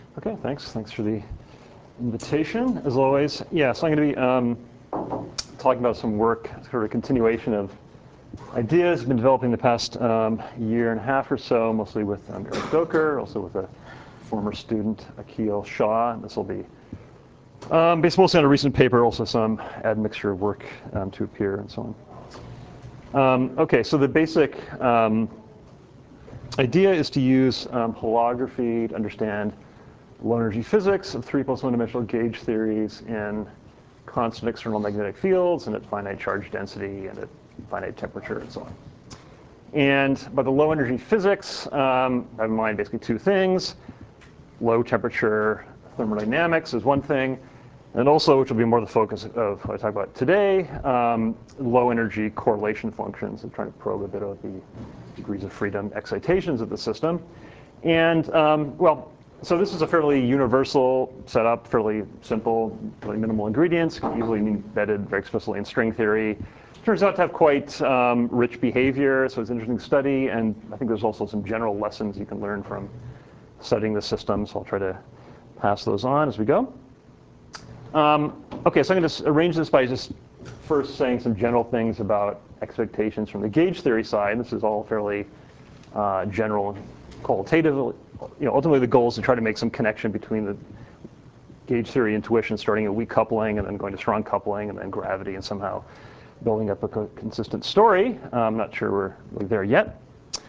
Okay, thanks. Thanks for the invitation, as always. Yeah, so I'm going to be talking about some work, sort of a continuation of ideas I've been developing the past year and a half or so, mostly with Eric Doker, also with a former student, Akhil Shah. And this will be based mostly on a recent paper, also some admixture work to appear and so on. Okay, so the basic idea is to use holography to understand low energy physics of 3 plus 1 dimensional gauge theories in constant external magnetic fields and at finite charge density and at finite temperature and so on. And by the low energy physics, I have in mind basically two things. Low temperature thermodynamics is one thing, and also, which will be more the focus of what I talk about today, low energy correlation functions, and trying to probe a bit of the degrees of freedom excitations of the system. And well, so this is a fairly universal setup, fairly simple, really minimal ingredients, can easily be embedded very explicitly in string theory. Turns out to have quite rich behavior, so it's an interesting study, and I think there's also some general lessons you can learn from studying the system, so I'll try to pass those on as we go. Okay, so I'm going to arrange this by just first saying some general things about expectations from the gauge theory side. This is all fairly general and qualitative. Ultimately, the goal is to try to make some connection between the gauge theory intuition, starting at weak coupling and then going to strong coupling and then gravity, and somehow building up a consistent story. I'm not sure we're really there yet.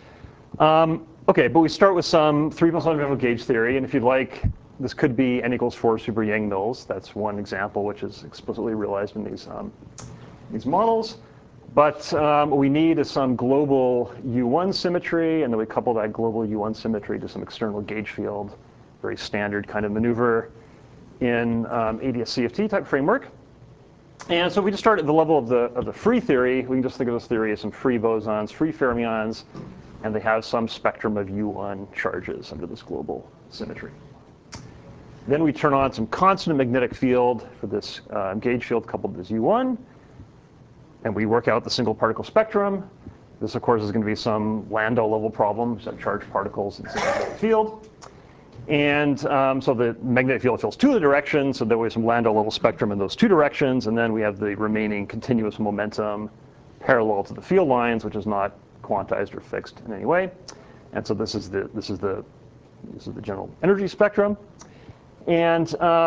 Okay, but we start with some 3 plus 1 dimensional gauge theory, and if you'd like, this could be n equals 4 super Yang-Mills. That's one example which is explicitly realized in these models. But what we need is some global U1 symmetry, and then we couple that global U1 symmetry to some external gauge field, very standard kind of maneuver in ADS-CFT type framework. And so we just start at the level of the free theory. We can just think of this theory as some free bosons, free fermions, and they have some spectrum of U1 charges under this global symmetry. Then we turn on some constant magnetic field for this gauge field coupled to this U1. And we work out the single particle spectrum. This, of course, is going to be some Landau level problem, so charged particles in single magnetic field. And so the magnetic field fills two of the directions, so there was some Landau level spectrum in those two directions. And then we have the remaining continuous momentum parallel to the field lines, which is not quantized or fixed in any way. And so this is the general energy spectrum. And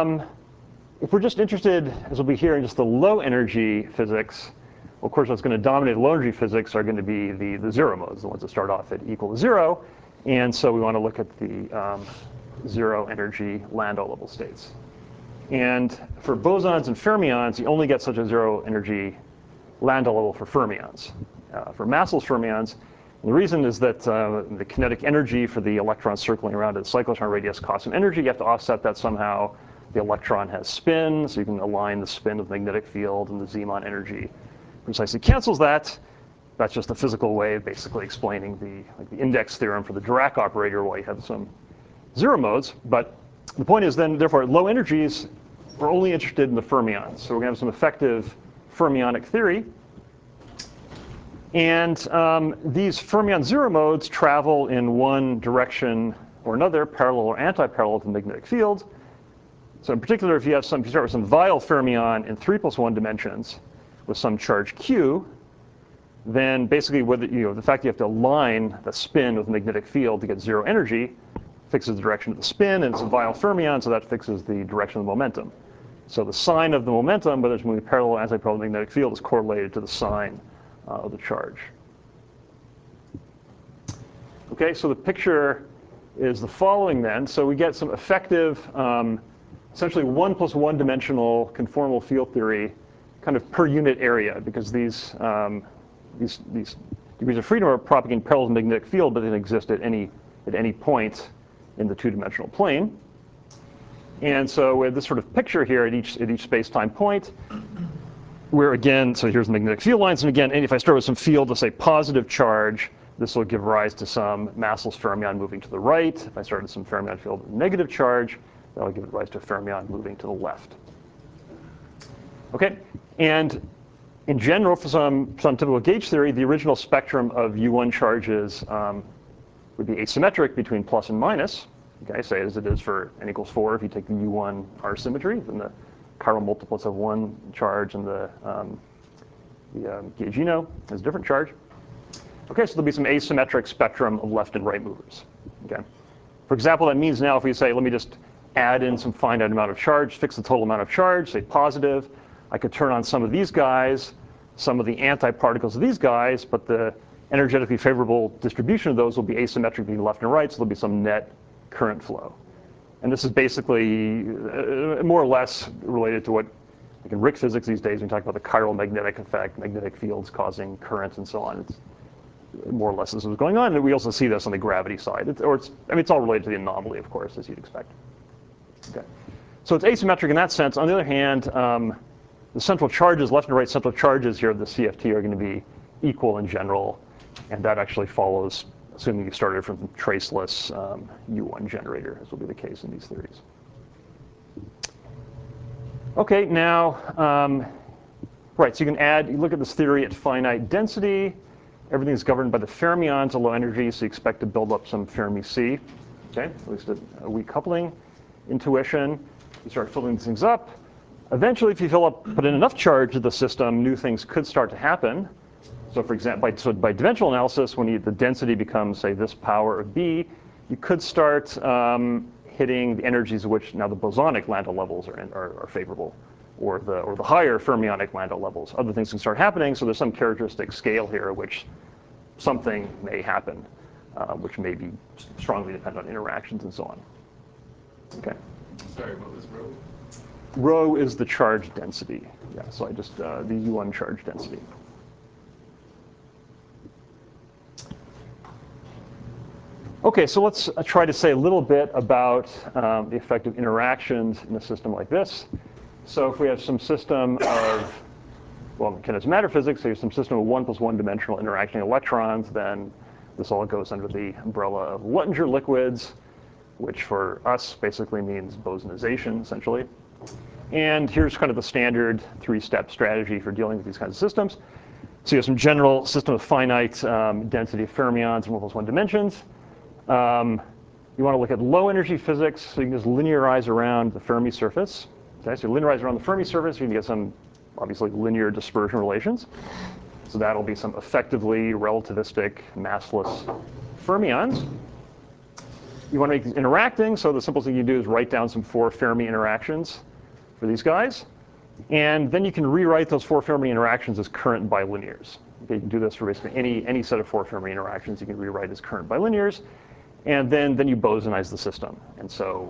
if we're just interested, as we'll be here, in just the low energy physics, of course, what's going to dominate low energy physics are going to be the zero modes, the ones that start off at equal to 0. And so we want to look at the zero energy Landau level states. And for bosons and fermions, you only get such a zero energy Landau level for fermions. For massless fermions, the reason is that the kinetic energy for the electron circling around its cyclotron radius costs some energy. You have to offset that somehow. The electron has spin, so you can align the spin with the magnetic field, and the Zeeman energy precisely cancels that. That's just a physical way of basically explaining the index theorem for the Dirac operator, why you have some zero modes. But the point is then, therefore, at low energies, we're only interested in the fermions. So we're going to have some effective fermionic theory. And these fermion zero modes travel in one direction or another, parallel or anti-parallel to the magnetic field. So in particular, if you start with some Weyl fermion in 3 plus 1 dimensions with some charge q, then basically the fact that you have to align the spin with the magnetic field to get zero energy fixes the direction of the spin, and it's a Weyl fermion, so that fixes the direction of the momentum. So the sign of the momentum, whether it's moving parallel or anti-parallel magnetic field, is correlated to the sign of the charge. Okay, so the picture is the following then. So we get some effective, essentially 1 plus 1 dimensional conformal field theory kind of per unit area, because these degrees of freedom are propagating parallel to the magnetic field, but they exist at any point in the two-dimensional plane. And so we have this sort of picture here at each space-time point, where again, so here's the magnetic field lines, and again, if I start with some field, let's say positive charge, this will give rise to some massless fermion moving to the right. If I start with some fermion field with negative charge, that will give rise to a fermion moving to the left. Okay, and in general, for some typical gauge theory, the original spectrum of U1 charges would be asymmetric between plus and minus. Okay, say as it is for n equals 4, if you take the U1 R symmetry, then the chiral multiplets have one charge and the gaugino has a different charge. Okay, so there'll be some asymmetric spectrum of left and right movers. Okay. For example, that means now if we say, let me just add in some finite amount of charge, fix the total amount of charge, say positive, I could turn on some of these guys, some of the antiparticles of these guys, but the energetically favorable distribution of those will be asymmetric between left and right, so there'll be some net current flow. And this is basically more or less related to what, like in RHIC physics these days, when we talk about the chiral magnetic effect, magnetic fields causing currents and so on. It's more or less this is going on, and we also see this on the gravity side. It's all related to the anomaly, of course, as you'd expect. Okay. So it's asymmetric in that sense. On the other hand, the central charges, left and right central charges here of the CFT are going to be equal in general, and that actually follows, assuming you started from traceless U1 generator, as will be the case in these theories. Okay, now, right, so you look at this theory at finite density. Everything's governed by the fermions at low energy, so you expect to build up some Fermi C. Okay, at least a weak coupling intuition. You start filling these things up. Eventually, if you put in enough charge to the system, new things could start to happen. So for example, by dimensional analysis, when the density becomes, say, this power of B, you could start hitting the energies of which now the bosonic Landau levels are favorable, or the higher fermionic Landau levels. Other things can start happening, so there's some characteristic scale here at which something may happen, which may be strongly dependent on interactions and so on. Okay. Sorry, what was rho? Rho is the charge density. Yeah, so I just, the U1 charge density. Okay, so let's try to say a little bit about the effect of interactions in a system like this. So if we have some system of, well, in kinetic matter physics, so you have some system of 1 + 1 dimensional interacting electrons, then this all goes under the umbrella of Luttinger liquids, which for us basically means bosonization, essentially. And here's kind of the standard 3-step strategy for dealing with these kinds of systems. So you have some general system of finite density of fermions in 1 + 1 dimensions. You want to look at low energy physics, so you can just linearize around the Fermi surface. Okay, so you linearize around the Fermi surface, you can get some, obviously, linear dispersion relations. So that'll be some effectively relativistic massless fermions. You want to make these interacting, so the simplest thing you do is write down some 4 Fermi interactions for these guys. And then you can rewrite those 4 Fermi interactions as current bilinears. Okay, you can do this for basically any set of 4 Fermi interactions you can rewrite as current bilinears. And then you bosonize the system. And so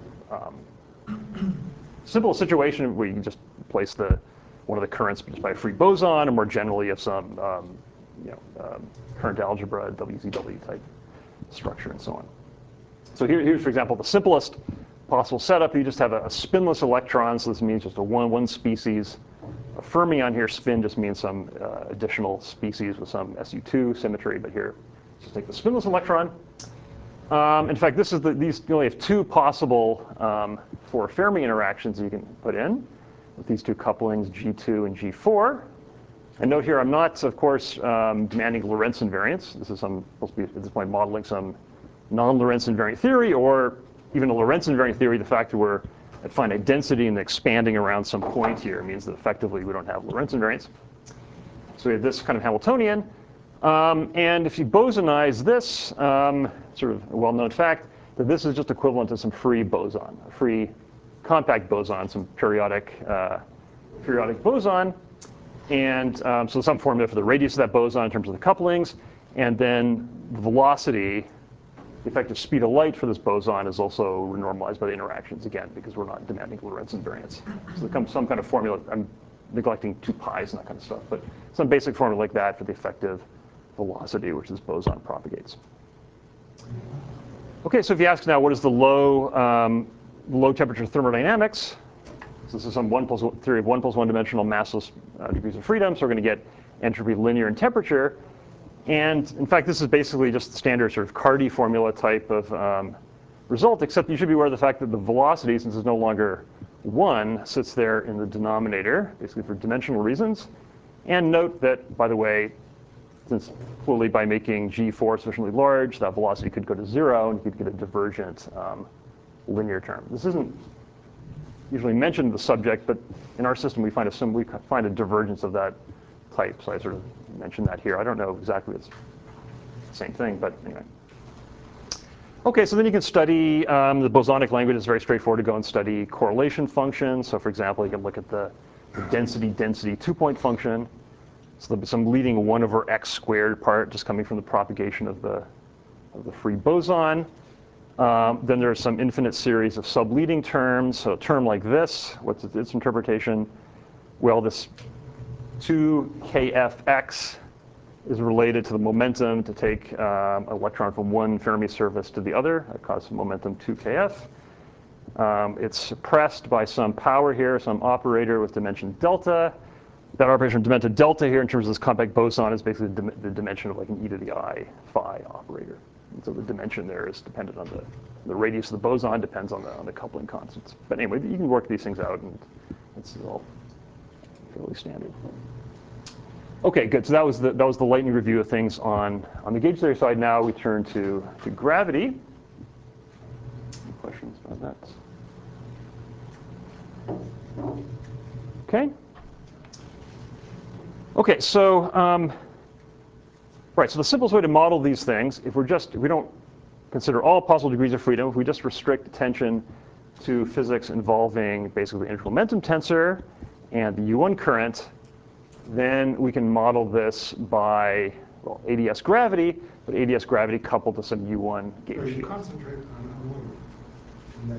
simple situation where you can just replace one of the currents just by a free boson, or more generally of some current algebra, WZW type structure and so on. So here's, for example, the simplest possible setup. You just have a spinless electron, so this means just a one species. A fermion here, spin just means some additional species with some SU2 symmetry, but here, just take the spinless electron. In fact, you only have 2 possible 4 Fermi interactions you can put in with these 2 couplings, G2 and G4. And note here, I'm not, of course, demanding Lorentz invariance. This is supposed to be, at this point, modeling some non-Lorentz invariant theory, or even a Lorentz invariant theory. The fact that we're at finite density and expanding around some point here means that effectively we don't have Lorentz invariance. So we have this kind of Hamiltonian. And if you bosonize this, sort of a well-known fact, that this is just equivalent to some free boson, a free compact boson, some periodic boson. And so some formula for the radius of that boson in terms of the couplings. And then the velocity, the effective speed of light for this boson is also normalized by the interactions, again, because we're not demanding Lorentz invariance. So there comes some kind of formula. I'm neglecting 2 pi's and that kind of stuff, but some basic formula like that for the effective velocity which this boson propagates. Okay, so if you ask now, what is the low temperature thermodynamics? So this is some theory of 1 + 1 dimensional massless degrees of freedom. So we're going to get entropy linear in temperature. And in fact, this is basically just the standard sort of Cardy formula type of result, except you should be aware of the fact that the velocity, since it's no longer 1, sits there in the denominator, basically for dimensional reasons. And note that, by the way, since clearly by making G4 sufficiently large, that velocity could go to 0, and you could get a divergent linear term. This isn't usually mentioned in the subject, but in our system we find a divergence of that type. So I sort of mentioned that here. I don't know exactly it's the same thing, but anyway. Okay, so then you can study the bosonic language. Is very straightforward to go and study correlation functions. So for example, you can look at the density 2-point function. So there'll be some leading 1 over x squared part just coming from the propagation of the free boson. Then there's some infinite series of subleading terms. So a term like this, what's its interpretation? Well, this 2kfx is related to the momentum to take an electron from one Fermi surface to the other. That causes momentum 2kf. It's suppressed by some power here, some operator with dimension delta. That operation of dimension delta here in terms of this compact boson is basically the dimension of like an e to the I phi operator. And so the dimension there is dependent on the radius of the boson, depends on the coupling constants. But anyway, you can work these things out, and it's all fairly standard. Okay, good. So that was the lightning review of things on the gauge theory side. Now we turn to gravity. Any questions about that? Okay. Okay, so right. So the simplest way to model these things, if we don't consider all possible degrees of freedom, if we just restrict attention to physics involving basically the integral momentum tensor and the U1 current, then we can model this by, well, ADS gravity, but ADS gravity coupled to some U1 gauge field. You concentrate on one.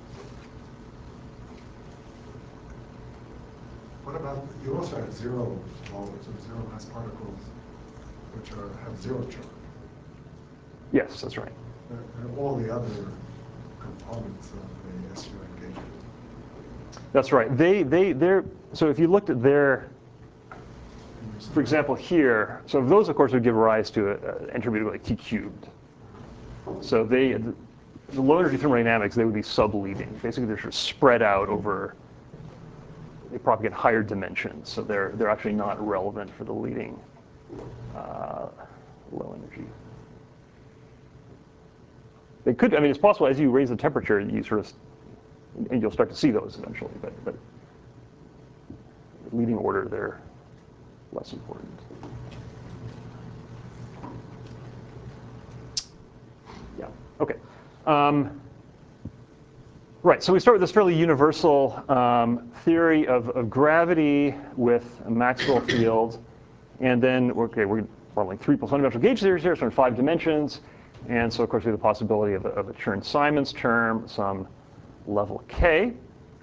What about, you also have zero volts or zero mass particles, which have zero charge. Yes, that's right. And all the other components of the SU engagement. That's right. They're, so if you looked at their, for example, here, so those, of course, would give rise to an entropy like T cubed. So the low energy thermodynamics, they would be subleading. Basically, they're sort of spread out over, they propagate higher dimensions. So they're actually not relevant for the leading low energy. They could, I mean, it's possible as you raise the temperature, you sort of, and you'll start to see those eventually, but leading order, they're less important. Yeah, okay. Right, so we start with this fairly universal theory of gravity with a Maxwell field. And then, okay, we're modeling 3 plus 1 dimensional gauge theories here, so in 5 dimensions. And so, of course, we have the possibility of a Chern-Simons term, some level k.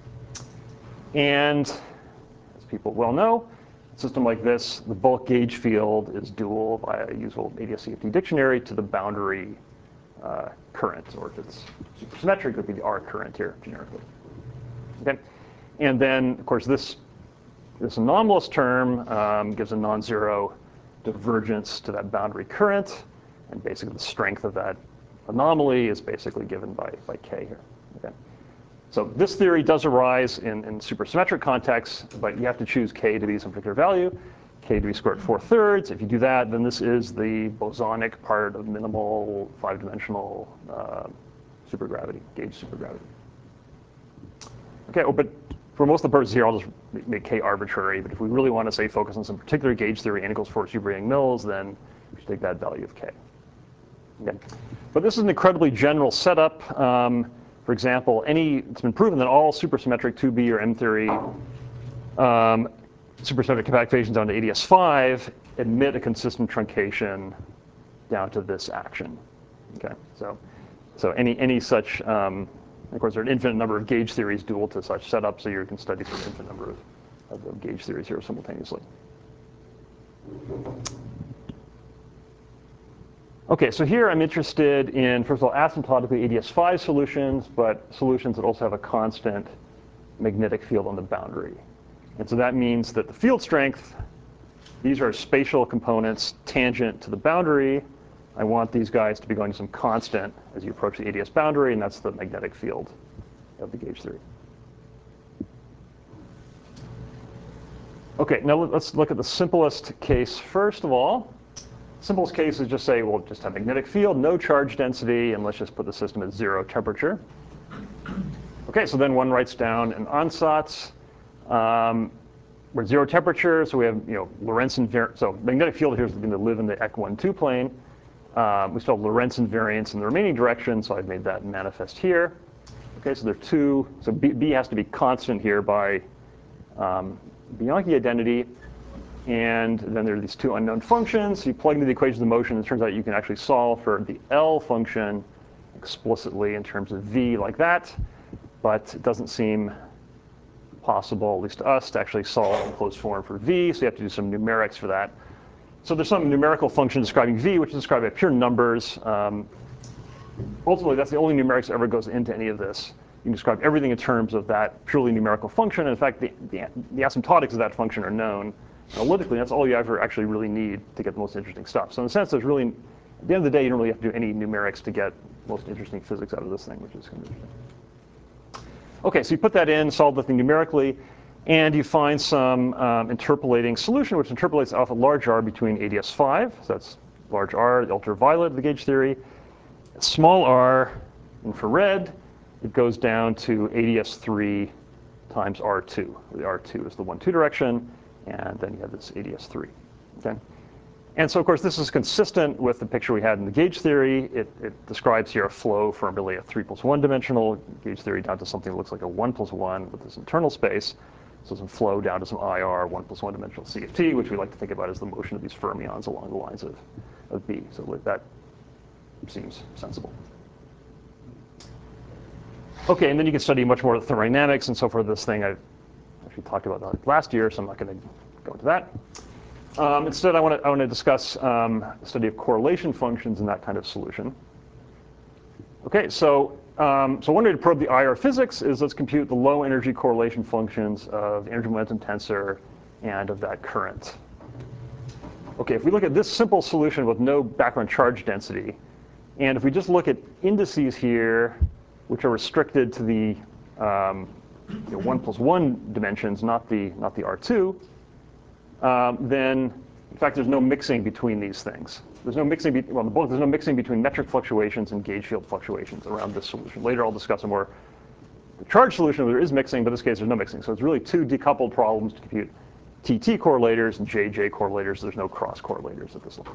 And as people well know, a system like this, the bulk gauge field is dual by a usual ADS-CFT dictionary to the boundary current, or if it's supersymmetric, it would be the R current here, generically. Okay, and then, of course, this anomalous term gives a non-zero divergence to that boundary current, and basically the strength of that anomaly is basically given by k here. Okay, so this theory does arise in supersymmetric contexts, but you have to choose k to be some particular value. K to be squared 4/3. If you do that, then this is the bosonic part of minimal 5-dimensional supergravity, gauge supergravity. Okay, oh, but for most of the purposes here, I'll just make k arbitrary. But if we really want to, say, focus on some particular gauge theory, n equals 4 super Yang-Mills, then we should take that value of k. Okay, but this is an incredibly general setup. For example, it's been proven that all supersymmetric 2B or M theory supersymmetric compactations down to ADS5 admit a consistent truncation down to this action. Okay, so any such, of course, there are an infinite number of gauge theories dual to such setup, so you can study an infinite number of gauge theories here simultaneously. Okay, so here I'm interested in, first of all, asymptotically ADS5 solutions, but solutions that also have a constant magnetic field on the boundary. And so that means that the field strength, these are spatial components tangent to the boundary. I want these guys to be going to some constant as you approach the ADS boundary, and that's the magnetic field of the gauge theory. Okay, now let's look at the simplest case first of all. Simplest case is just say, well, just have magnetic field, no charge density, and let's just put the system at 0 temperature. Okay, so then one writes down an ansatz. We're at 0 temperature, so we have Lorentz invariance. So magnetic field here is going to live in the EC1-2 plane. We still have Lorentz invariance in the remaining direction, so I've made that manifest here. Okay, so there are two. So B has to be constant here by Bianchi identity. And then there are these two unknown functions. So you plug into the equation of motion, and it turns out you can actually solve for the L function explicitly in terms of V like that. But it doesn't seem possible, at least to us, to actually solve in closed form for V. So you have to do some numerics for that. So there's some numerical function describing V, which is described by pure numbers. Ultimately, that's the only numerics that ever goes into any of this. You can describe everything in terms of that purely numerical function. And in fact, the asymptotics of that function are known. Analytically, that's all you ever actually really need to get the most interesting stuff. So in a sense, there's really, at the end of the day, you don't really have to do any numerics to get most interesting physics out of this thing, which is kind of interesting. Okay, so you put that in, solve the thing numerically, and you find some interpolating solution, which interpolates off a large R between ADS5. So that's large R, the ultraviolet of the gauge theory. Small r, infrared, it goes down to ADS3 times R2. The R2 is the 1-2 direction, and then you have this ADS3. Okay? And so, of course, this is consistent with the picture we had in the gauge theory. It describes here a flow from really a 3+1 dimensional gauge theory down to something that looks like a 1+1 with this internal space. So some flow down to some IR 1+1 dimensional CFT, which we like to think about as the motion of these fermions along the lines of B. So that seems sensible. Okay, and then you can study much more of the thermodynamics and so forth. This thing I actually talked about that last year, so I'm not going to go into that. Instead, I want to discuss the study of correlation functions in that kind of solution. Okay, so one way to probe the IR physics is let's compute the low energy correlation functions of the energy momentum tensor and of that current. Okay, if we look at this simple solution with no background charge density, and if we just look at indices here, which are restricted to the 1+1 dimensions, not the R2, then in fact there's no mixing between these things. There's no mixing. There's no mixing between metric fluctuations and gauge field fluctuations around this solution. Later, I'll discuss a more charged solution where there is mixing, but in this case, there's no mixing. So it's really two decoupled problems to compute TT correlators and JJ correlators. There's no cross correlators at this level.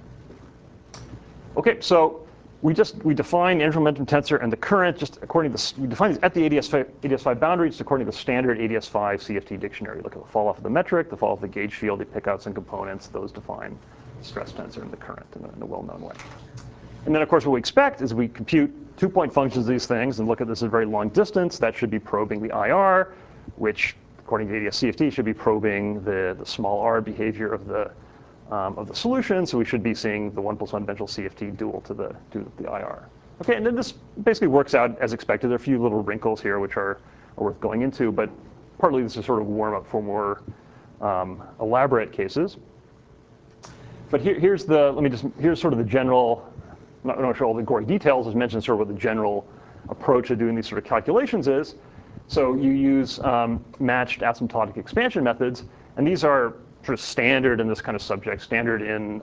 Okay, so we define the energy momentum tensor and the current just according to we define these at the ADS5 boundary just according to the standard ADS5 CFT dictionary. Look at the fall off of the metric, the fall off of the gauge field, they pick out some components, those define the stress tensor and the current in a well-known way. And then of course what we expect is we compute 2-point functions of these things and look at this at a very long distance. That should be probing the IR, which according to ADS CFT should be probing the small r behavior of the solution, so we should be seeing the 1+1 dimensional CFT dual to the IR. Okay, and then this basically works out as expected. There are a few little wrinkles here which are worth going into, but partly this is sort of warm up for more elaborate cases. But here's sort of the general. I'm not sure all the gory details. As mentioned, sort of what the general approach of doing these sort of calculations is. So you use matched asymptotic expansion methods, and these are sort of standard in this kind of subject, standard in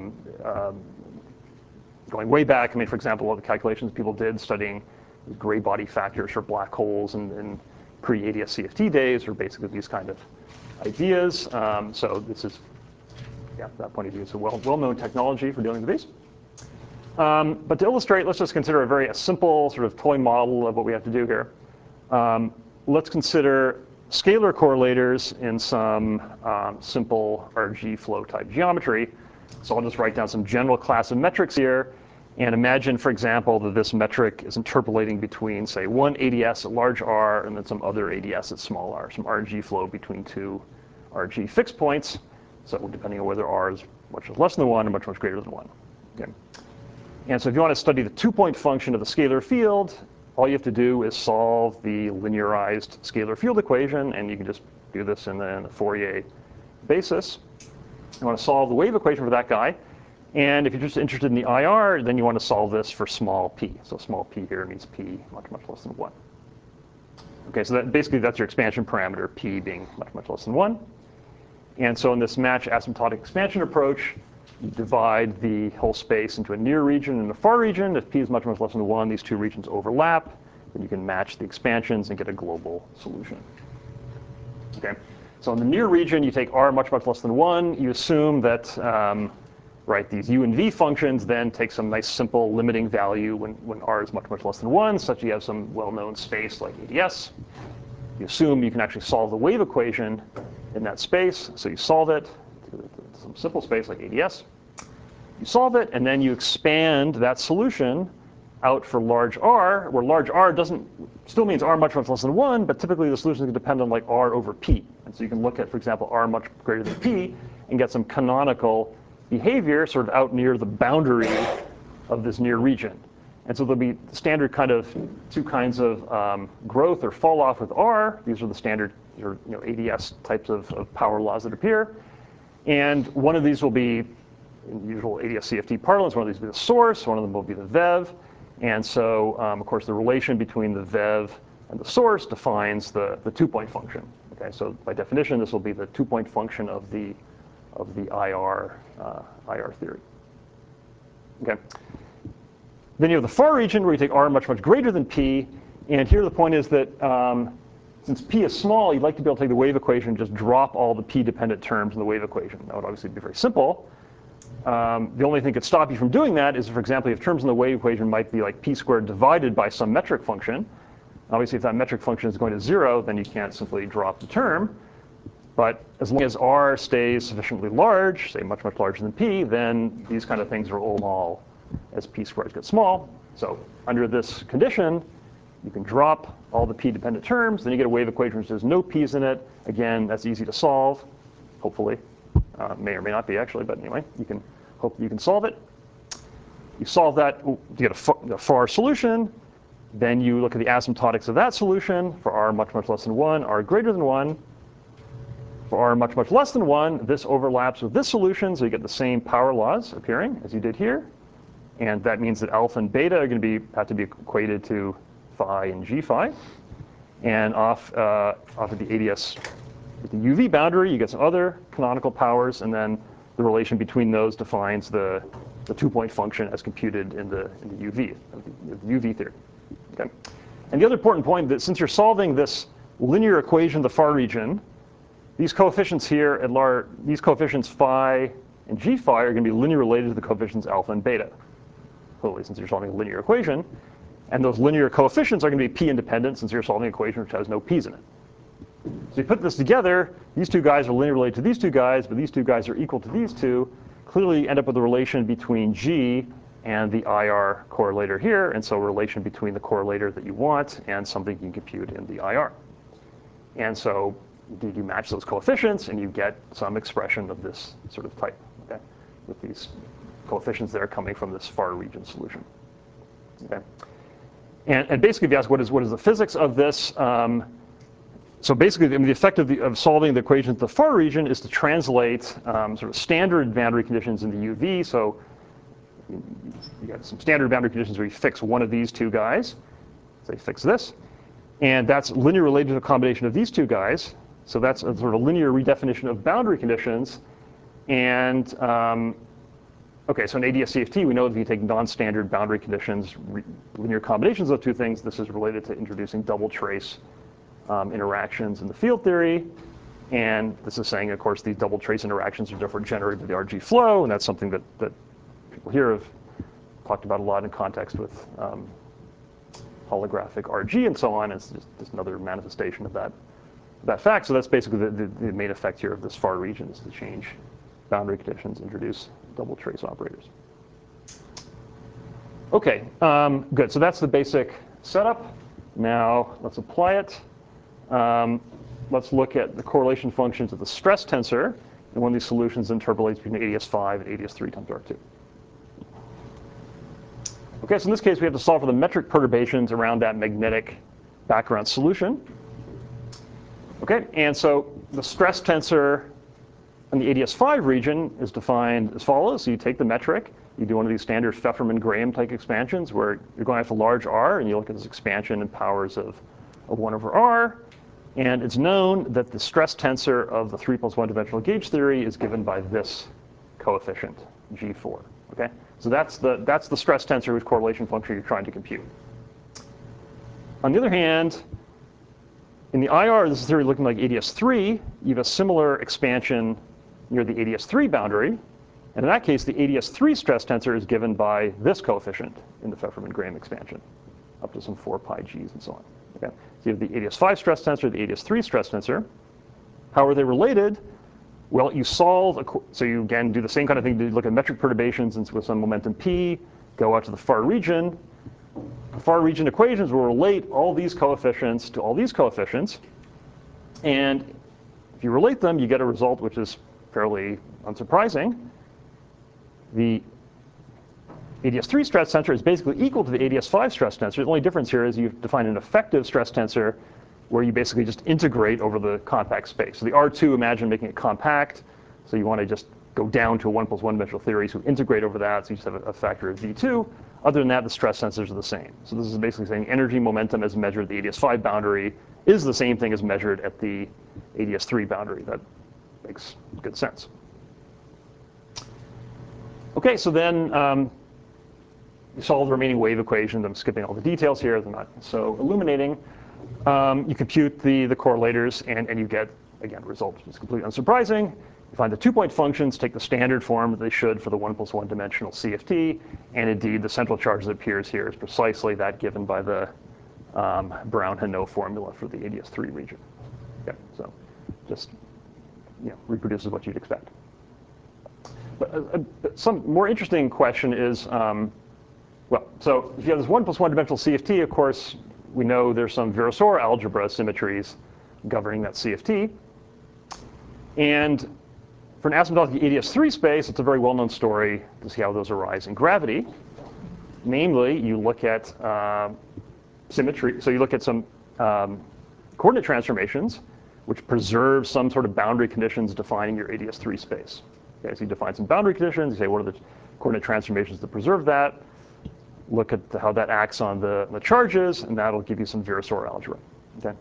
going way back. I mean, for example, all the calculations people did studying gray body factors for black holes in pre-ADS CFT days are basically these kind of ideas. So this is, from that point of view, it's a well-known technology for dealing with these. But to illustrate, let's just consider a very simple sort of toy model of what we have to do here. Let's consider scalar correlators in some simple RG flow type geometry. So I'll just write down some general class of metrics here and imagine, for example, that this metric is interpolating between, say, one ADS at large R and then some other ADS at small r, some RG flow between two RG fixed points. So depending on whether R is much less than 1 or much greater than 1. Okay. And so if you want to study the 2-point function of the scalar field, all you have to do is solve the linearized scalar field equation, and you can just do this in the Fourier basis. You want to solve the wave equation for that guy. And if you're just interested in the IR, then you want to solve this for small p. So small p here means p much less than 1. Okay, so basically that's your expansion parameter, p being much less than 1. And so in this match asymptotic expansion approach, you divide the whole space into a near region and a far region. If p is much less than 1, these two regions overlap. then you can match the expansions and get a global solution. Okay, so in the near region, you take r much, much less than 1. You assume that right, these u and v functions then take some nice simple limiting value when r is much, much less than 1, such that you have some well-known space like ADS. You assume you can actually solve the wave equation in that space, so you solve it to some simple space like ADS. You solve it, and then you expand that solution out for large R, where large R still means R much, much less than 1, but typically the solution can depend on like R over P. And so you can look at, for example, R much greater than P and get some canonical behavior sort of out near the boundary of this near region. And so there'll be standard kind of two kinds of growth or fall off with R. These are the standard ADS types of power laws that appear. And one of these will be, in usual ADS-CFT parlance, one of these will be the source, one of them will be the VEV. And so, of course, the relation between the VEV and the source defines the two-point function. Okay, so by definition, this will be the two-point function of the IR theory. Okay. Then you have the far region where you take R much, much greater than P. And here the point is that since P is small, you'd like to be able to take the wave equation and just drop all the P-dependent terms in the wave equation. That would obviously be very simple. The only thing that could stop you from doing that is, for example, if terms in the wave equation might be like P squared divided by some metric function. Obviously, if that metric function is going to 0, then you can't simply drop the term. But as long as R stays sufficiently large, say much, much larger than P, then these kind of things are all small as P squares get small. So under this condition, you can drop all the P-dependent terms. Then you get a wave equation which has no P's in it. Again, that's easy to solve, hopefully. May or may not be, actually. But anyway, hope you can solve it. You solve that to get a far solution. Then you look at the asymptotics of that solution for R much, much less than 1, R greater than 1. For R much, much less than 1, this overlaps with this solution, so you get the same power laws appearing as you did here. And that means that alpha and beta are going to have to be equated to phi and g phi. And off of the ADS, with the UV boundary, you get some other canonical powers, and then the relation between those defines the two-point function as computed in the UV theory. Okay. And the other important point that since you're solving this linear equation of the far region, these coefficients here at these coefficients phi and g phi are going to be linearly related to the coefficients alpha and beta. Clearly, since you're solving a linear equation, and those linear coefficients are going to be p-independent since you're solving an equation which has no p's in it. So you put this together, these two guys are linearly related to these two guys, but these two guys are equal to these two. Clearly, you end up with a relation between G and the IR correlator here, and so a relation between the correlator that you want and something you can compute in the IR. And so you match those coefficients, and you get some expression of this sort of type, okay, with these coefficients that are coming from this far region solution. Okay. And basically, if you ask what is the physics of this, so basically, the effect of solving the equation at the far region is to translate sort of standard boundary conditions in the UV. So you got some standard boundary conditions where you fix one of these two guys. Say fix this. And that's linear related to a combination of these two guys. So that's a sort of linear redefinition of boundary conditions. And OK, so in ADS-CFT, we know that if you take non-standard boundary conditions, linear combinations of two things, this is related to introducing double trace interactions in the field theory. And this is saying, of course, these double trace interactions are therefore generated by the RG flow. And that's something that people here have talked about a lot in context with holographic RG and so on. It's just another manifestation of that fact. So that's basically the main effect here of this far region, is to change boundary conditions, introduce double trace operators. OK, good. So that's the basic setup. Now let's apply it. Let's look at the correlation functions of the stress tensor and one of these solutions interpolates between ADS5 and ADS3 times R2. OK, so in this case, we have to solve for the metric perturbations around that magnetic background solution. OK, and so the stress tensor in the ADS5 region is defined as follows. So you take the metric, you do one of these standard Fefferman-Graham type expansions where you're going after large R, and you look at this expansion in powers of 1 over R. And it's known that the stress tensor of the 3 + 1 dimensional gauge theory is given by this coefficient, G4. Okay, so that's the stress tensor whose correlation function you're trying to compute. On the other hand, in the IR, this is theory looking like ADS3, you have a similar expansion near the ADS3 boundary. And in that case, the ADS3 stress tensor is given by this coefficient in the Pfefferman-Graham expansion, up to some 4 pi g's and so on. Okay? So you have the ADS5 stress tensor, the ADS3 stress tensor. How are they related? Well, you solve, so you again do the same kind of thing. You look at metric perturbations and with some momentum p, go out to the far region. The far region equations will relate all these coefficients to all these coefficients. And if you relate them, you get a result which is fairly unsurprising. The ADS3 stress tensor is basically equal to the ADS5 stress tensor. The only difference here is you define an effective stress tensor where you basically just integrate over the compact space. So the R2, imagine making it compact. So you want to just go down to a 1 plus 1 dimensional theory, so integrate over that, so you just have a factor of V2. Other than that, the stress tensors are the same. So this is basically saying energy momentum as measured at the ADS5 boundary is the same thing as measured at the ADS3 boundary. That makes good sense. Okay, so then you solve the remaining wave equations. I'm skipping all the details here. They're not so illuminating. You compute the correlators, and you get, again, results which is completely unsurprising. You find the 2-point functions take the standard form that they should for the 1 plus 1 dimensional CFT. And indeed, the central charge that appears here is precisely that given by the Brown-Hanot formula for the ADS3 region. Okay, so just reproduces what you'd expect. But some more interesting question is, well, so if you have this 1 plus 1 dimensional CFT, of course, we know there's some Virasoro algebra symmetries governing that CFT. And for an asymptotic ADS3 space, it's a very well-known story to see how those arise in gravity. Namely, you look at symmetry. So you look at some coordinate transformations, which preserve some sort of boundary conditions defining your ADS3 space. Okay, so you define some boundary conditions. You say, what are the coordinate transformations that preserve that? Look at how that acts on the charges, and that'll give you some Virasoro algebra. Okay.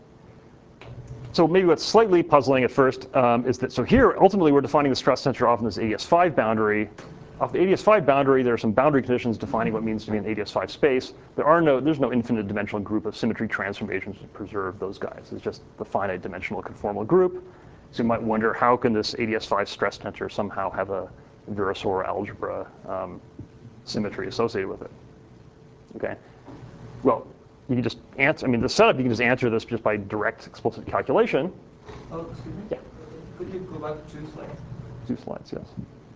So maybe what's slightly puzzling at first is that, so here, ultimately, we're defining the stress tensor off in this ADS5 boundary. Off the ADS5 boundary, there are some boundary conditions defining what it means to be an ADS5 space. There's no infinite dimensional group of symmetry transformations to preserve those guys. It's just the finite dimensional conformal group. So you might wonder, how can this ADS5 stress tensor somehow have a Virasoro algebra symmetry associated with it? Okay. Well, you can just answer. I mean, the setup, you can just answer this just by direct explicit calculation. Oh, excuse me? Yeah. Could you go back 2 slides? 2 slides, yes.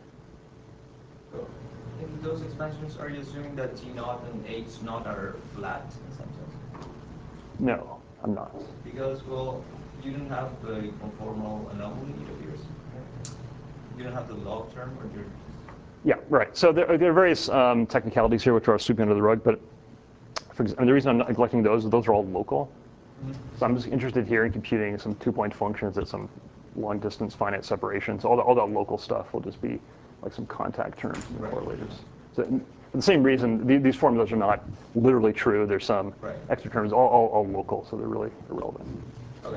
So in those expansions, are you assuming that T0 and H0 are flat in some sense? No, I'm not. Because, well, you don't have the conformal anomaly, it appears. You don't have the log term, or you're... Yeah, right. So there are various technicalities here which are sweeping under the rug, but for example, the reason I'm not neglecting those are all local. Mm-hmm. So I'm just interested here in computing some 2-point functions at some long distance finite separations. All that local stuff will just be like some contact terms and correlators. So for the same reason, these formulas are not literally true. There's some extra terms, all local, so they're really irrelevant. Okay.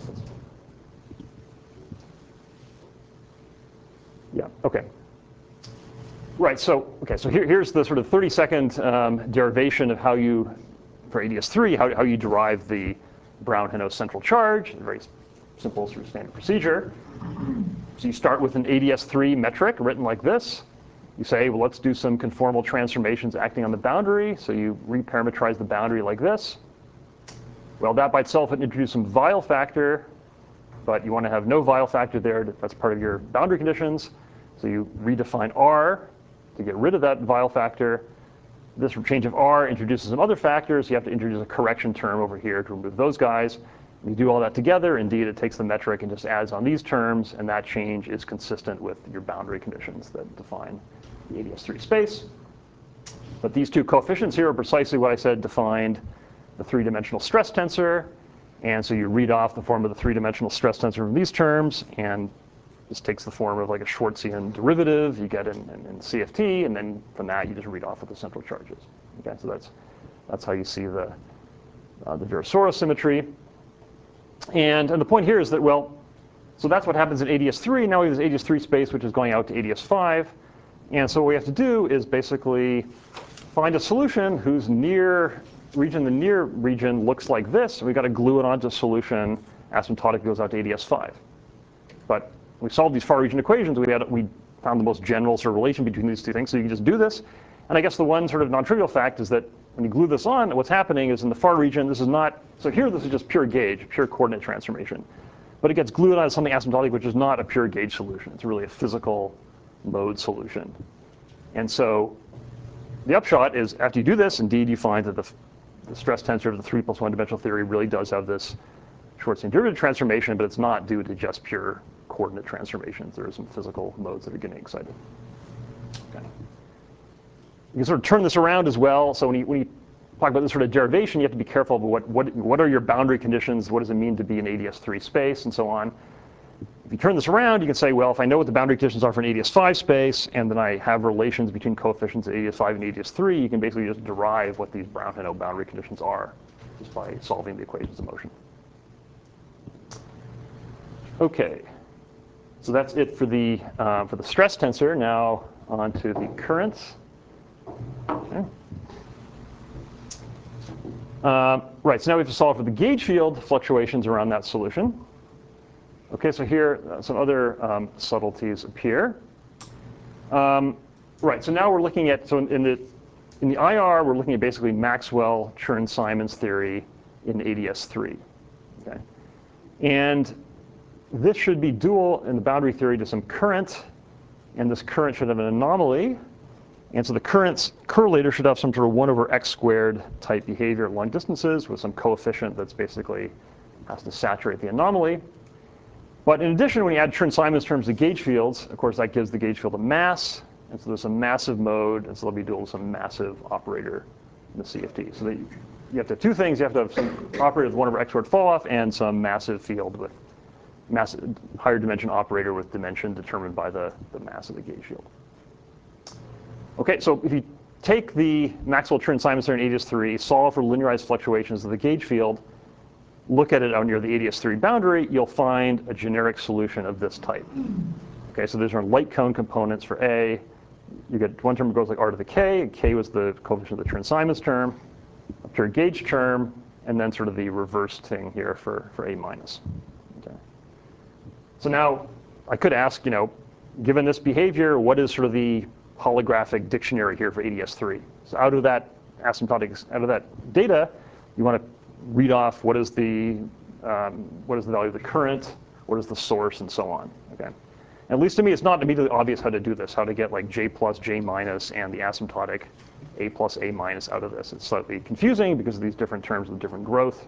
Yeah, okay. Right, so here's the sort of 30-second derivation of how you, for ADS3, how you derive the Brown-Hanot central charge, a very simple sort of standard procedure. So you start with an ADS3 metric written like this. You say, well, let's do some conformal transformations acting on the boundary. So you reparameterize the boundary like this. Well, that by itself would introduce some Weyl factor, but you want to have no Weyl factor there. That's part of your boundary conditions. So you redefine R to get rid of that Weyl factor. This change of R introduces some other factors. You have to introduce a correction term over here to remove those guys. You do all that together. Indeed, it takes the metric and just adds on these terms, and that change is consistent with your boundary conditions that define the ADS3 space. But these 2 coefficients here are precisely what I said defined the 3-dimensional stress tensor. And so you read off the form of the 3-dimensional stress tensor from these terms, and this takes the form of like a Schwartzian derivative you get in CFT, and then from that you just read off what the central charge is. Okay, so that's how you see the Virasoro symmetry. And the point here is that, well, so that's what happens in ADS3. Now we have this ADS3 space which is going out to ADS5. And so what we have to do is basically find a solution whose near region, the near region, looks like this, and we've got to glue it onto a solution. Asymptotic goes out to ADS5. But we solved these far region equations. We found the most general sort of relation between these two things. So you can just do this. And I guess the one sort of non-trivial fact is that when you glue this on, what's happening is in the far region, this is not, so here this is just pure gauge, pure coordinate transformation. But it gets glued on to something asymptotic, which is not a pure gauge solution. It's really a physical mode solution. And so the upshot is after you do this, indeed, you find that the stress tensor of the 3 plus 1 dimensional theory really does have this Schwarzian derivative transformation, but it's not due to just pure coordinate transformations. There are some physical modes that are getting excited. Okay. You can sort of turn this around as well. So when you talk about this sort of derivation, you have to be careful about what are your boundary conditions, what does it mean to be in ADS3 space, and so on. If you turn this around, you can say, well, if I know what the boundary conditions are for an ADS5 space, and then I have relations between coefficients at ADS5 and ADS3, you can basically just derive what these Brown-Peano boundary conditions are just by solving the equations of motion. Okay, so that's it for the stress tensor. Now on to the currents. Okay. Right, so now we have to solve for the gauge field fluctuations around that solution. Okay, so here some other subtleties appear. Right, so now we're looking at, so in the IR, we're looking at basically Maxwell-Chern-Simons theory in ADS3. Okay, and this should be dual in the boundary theory to some current, and this current should have an anomaly. And so the current's correlator should have some sort of 1 over x squared type behavior at long distances with some coefficient that's basically has to saturate the anomaly. But in addition, when you add Chern-Simons terms to gauge fields, of course, that gives the gauge field a mass. And so there's a massive mode, and so they'll be dual with some massive operator in the CFT. So you have to have two things. You have to have some operator with 1 over x squared fall off and some massive field with massive higher dimension operator with dimension determined by the mass of the gauge field. Okay, so if you take the Maxwell-Chern-Simons theory in ADS3, solve for linearized fluctuations of the gauge field, look at it out near the ADS3 boundary, you'll find a generic solution of this type. Okay, so these are light cone components for A. You get one term that goes like r to the k. K was the coefficient of the Chern-Simons term, a pure gauge term, and then sort of the reverse thing here for A minus. Okay. So now I could ask, given this behavior, what is sort of the holographic dictionary here for ADS3? So out of that data, you want to read off what is the value of the current, what is the source, and so on. Okay. At least to me, it's not immediately obvious how to do this, how to get like J plus, J minus, and the asymptotic A plus, A minus out of this. It's slightly confusing because of these different terms with different growth.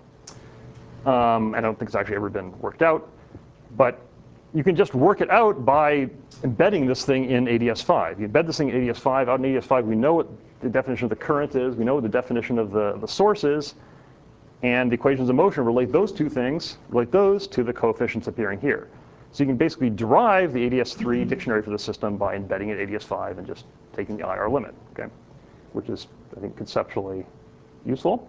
I don't think it's actually ever been worked out. But you can just work it out by embedding this thing in ADS5. You embed this thing in ADS5. Out in ADS5, we know what the definition of the current is. We know what the definition of the source is. And the equations of motion relate those two things, relate those to the coefficients appearing here. So you can basically derive the ADS3 dictionary for the system by embedding it in ADS5 and just taking the IR limit, okay? Which is, I think, conceptually useful.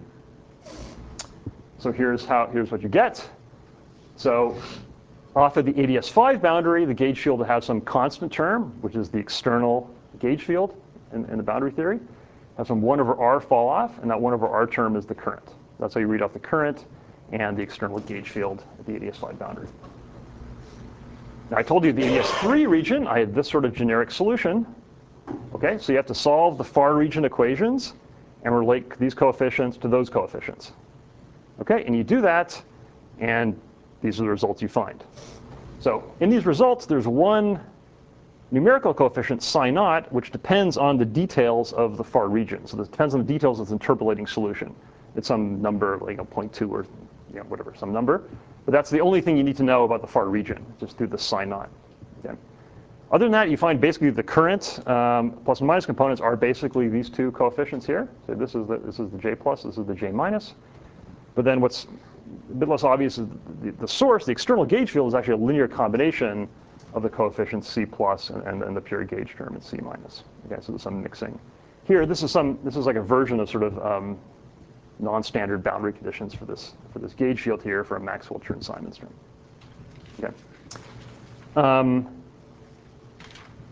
So here's what you get. So off of the ADS5 boundary, the gauge field will have some constant term, which is the external gauge field in the boundary theory. Have some 1 over r fall off, and that 1 over r term is the current. That's how you read off the current and the external gauge field at the ADS5 boundary. Now I told you the ADS3 region, I had this sort of generic solution. Okay, so you have to solve the far region equations and relate these coefficients to those coefficients. Okay, and you do that, and these are the results you find. So in these results, there's one numerical coefficient, psi naught, which depends on the details of the far region. So this depends on the details of the interpolating solution. It's some number, like 0.2 or whatever, some number. But that's the only thing you need to know about the far region, just through the psi naught. Okay. Other than that, you find basically the current plus and minus components are basically these two coefficients here. So this is the J plus, this is the J minus. But then what's a bit less obvious is the source, the external gauge field, is actually a linear combination of the coefficients C plus and the pure gauge term in C minus. Okay, so there's some mixing. Here, this is like a version of sort of non-standard boundary conditions for this gauge field here for a Maxwell-Chern-Simons term. Okay.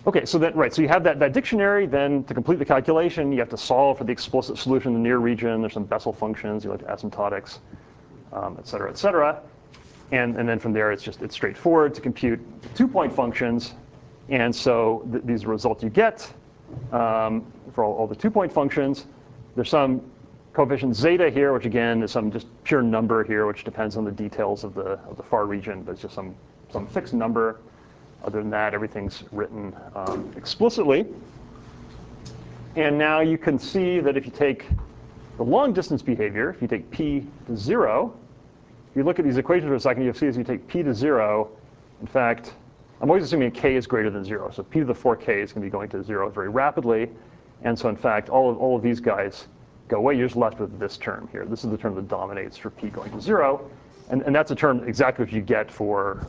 OK, so that, right, so you have that dictionary. Then to complete the calculation, you have to solve for the explicit solution in the near region. There's some Bessel functions, like asymptotics, et cetera, et cetera. And then from there, it's straightforward to compute 2-point functions. And so these results you get for all the 2-point functions. There's some coefficient zeta here, which again is some just pure number here, which depends on the details of the far region, but it's just some fixed number. Other than that, everything's written explicitly. And now you can see that if you take the long distance behavior, if you take p to 0, if you look at these equations for a second, you'll see as you take p to 0, in fact, I'm always assuming k is greater than 0. So p to the 4k is going to be going to 0 very rapidly. And so in fact, all of these guys go away. You're just left with this term here. This is the term that dominates for p going to 0. And that's a term exactly what you get for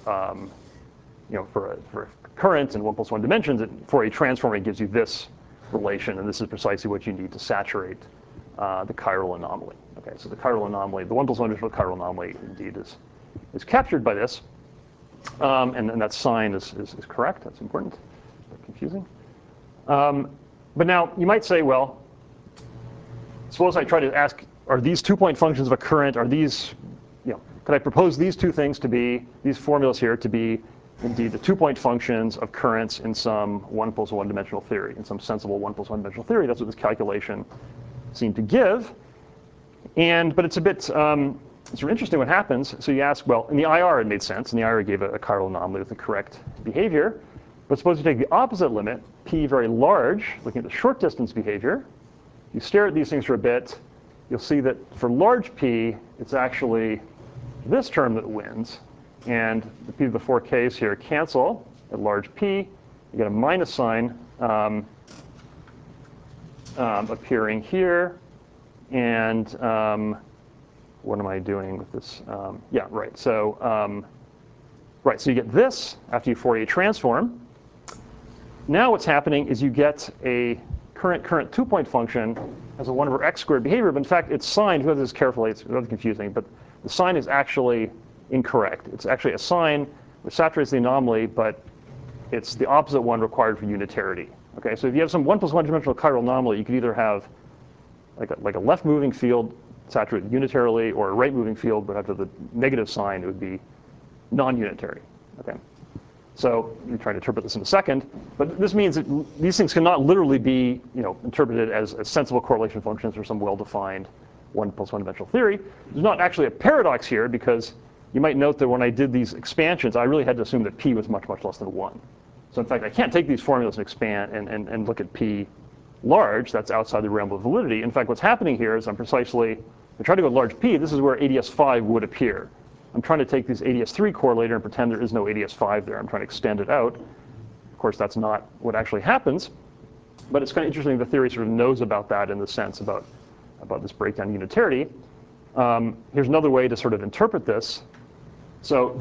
for currents in 1 + 1 dimensions. For a transform, it gives you this relation. And this is precisely what you need to saturate the chiral anomaly. Okay, so the chiral anomaly, the 1 + 1 dimensional chiral anomaly, indeed is captured by this. And that sign is correct. That's important. But confusing. But now you might say, well, suppose I try to ask, are these 2-point functions of a current? Are these, could I propose these two things to be, these formulas here to be indeed the 2-point functions of currents in some 1 + 1 dimensional theory, in some sensible 1 + 1 dimensional theory? That's what this calculation seemed to give. But it's a bit sort of interesting what happens. So you ask, well, in the IR it made sense. And the IR gave a chiral anomaly with the correct behavior. But suppose you take the opposite limit, p very large, looking at the short distance behavior. You stare at these things for a bit. You'll see that for large p, it's actually this term that wins. And the p to the 4k's here cancel at large p. You get a minus sign appearing here. And what am I doing with this? Yeah, right. So so you get this after you Fourier transform. Now what's happening is you get a current 2-point function as a 1/x² behavior. But in fact, its sign, who has this carefully, it's rather confusing, but the sign is actually incorrect. It's actually a sign which saturates the anomaly, but it's the opposite one required for unitarity. Okay, so if you have some 1 + 1 dimensional chiral anomaly, you could either have like a left-moving field saturated unitarily, or a right-moving field, but after the negative sign, it would be non-unitary. Okay, so we try to interpret this in a second, but this means that these things cannot literally be interpreted as sensible correlation functions for some well-defined 1 + 1 dimensional theory. There's not actually a paradox here, because you might note that when I did these expansions, I really had to assume that p was much, much less than 1. So in fact, I can't take these formulas and expand and look at p large. That's outside the realm of validity. In fact, what's happening here is I try to go large p. This is where ADS5 would appear. I'm trying to take this ADS3 correlator and pretend there is no ADS5 there. I'm trying to extend it out. Of course, that's not what actually happens. But it's kind of interesting the theory sort of knows about that in the sense about this breakdown unitarity. Here's another way to sort of interpret this. So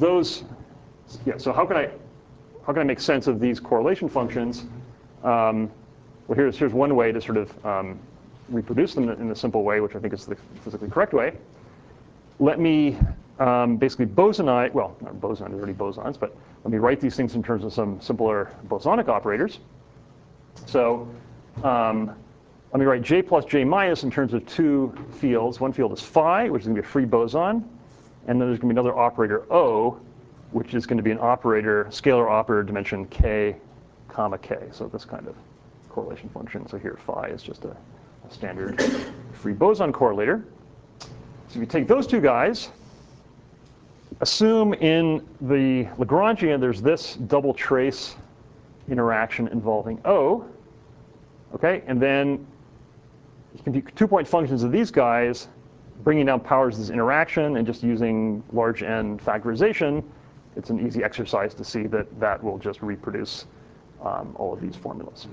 so how can I make sense of these correlation functions? Well, here's one way to sort of reproduce them in a simple way, which I think is the physically correct way. Let me basically bosonize, well, not boson, there's already bosons, but let me write these things in terms of some simpler bosonic operators. So let me write j plus j minus in terms of two fields. One field is phi, which is going to be a free boson. And then there's going to be another operator O, which is going to be an operator, scalar operator dimension k, comma k. So this kind of correlation function. So here phi is just a standard free boson correlator. So if you take those two guys, assume in the Lagrangian there's this double trace interaction involving O. Okay, and then you can do 2-point functions of these guys, bringing down powers of this interaction and just using large N factorization. It's an easy exercise to see that that will just reproduce all of these formulas.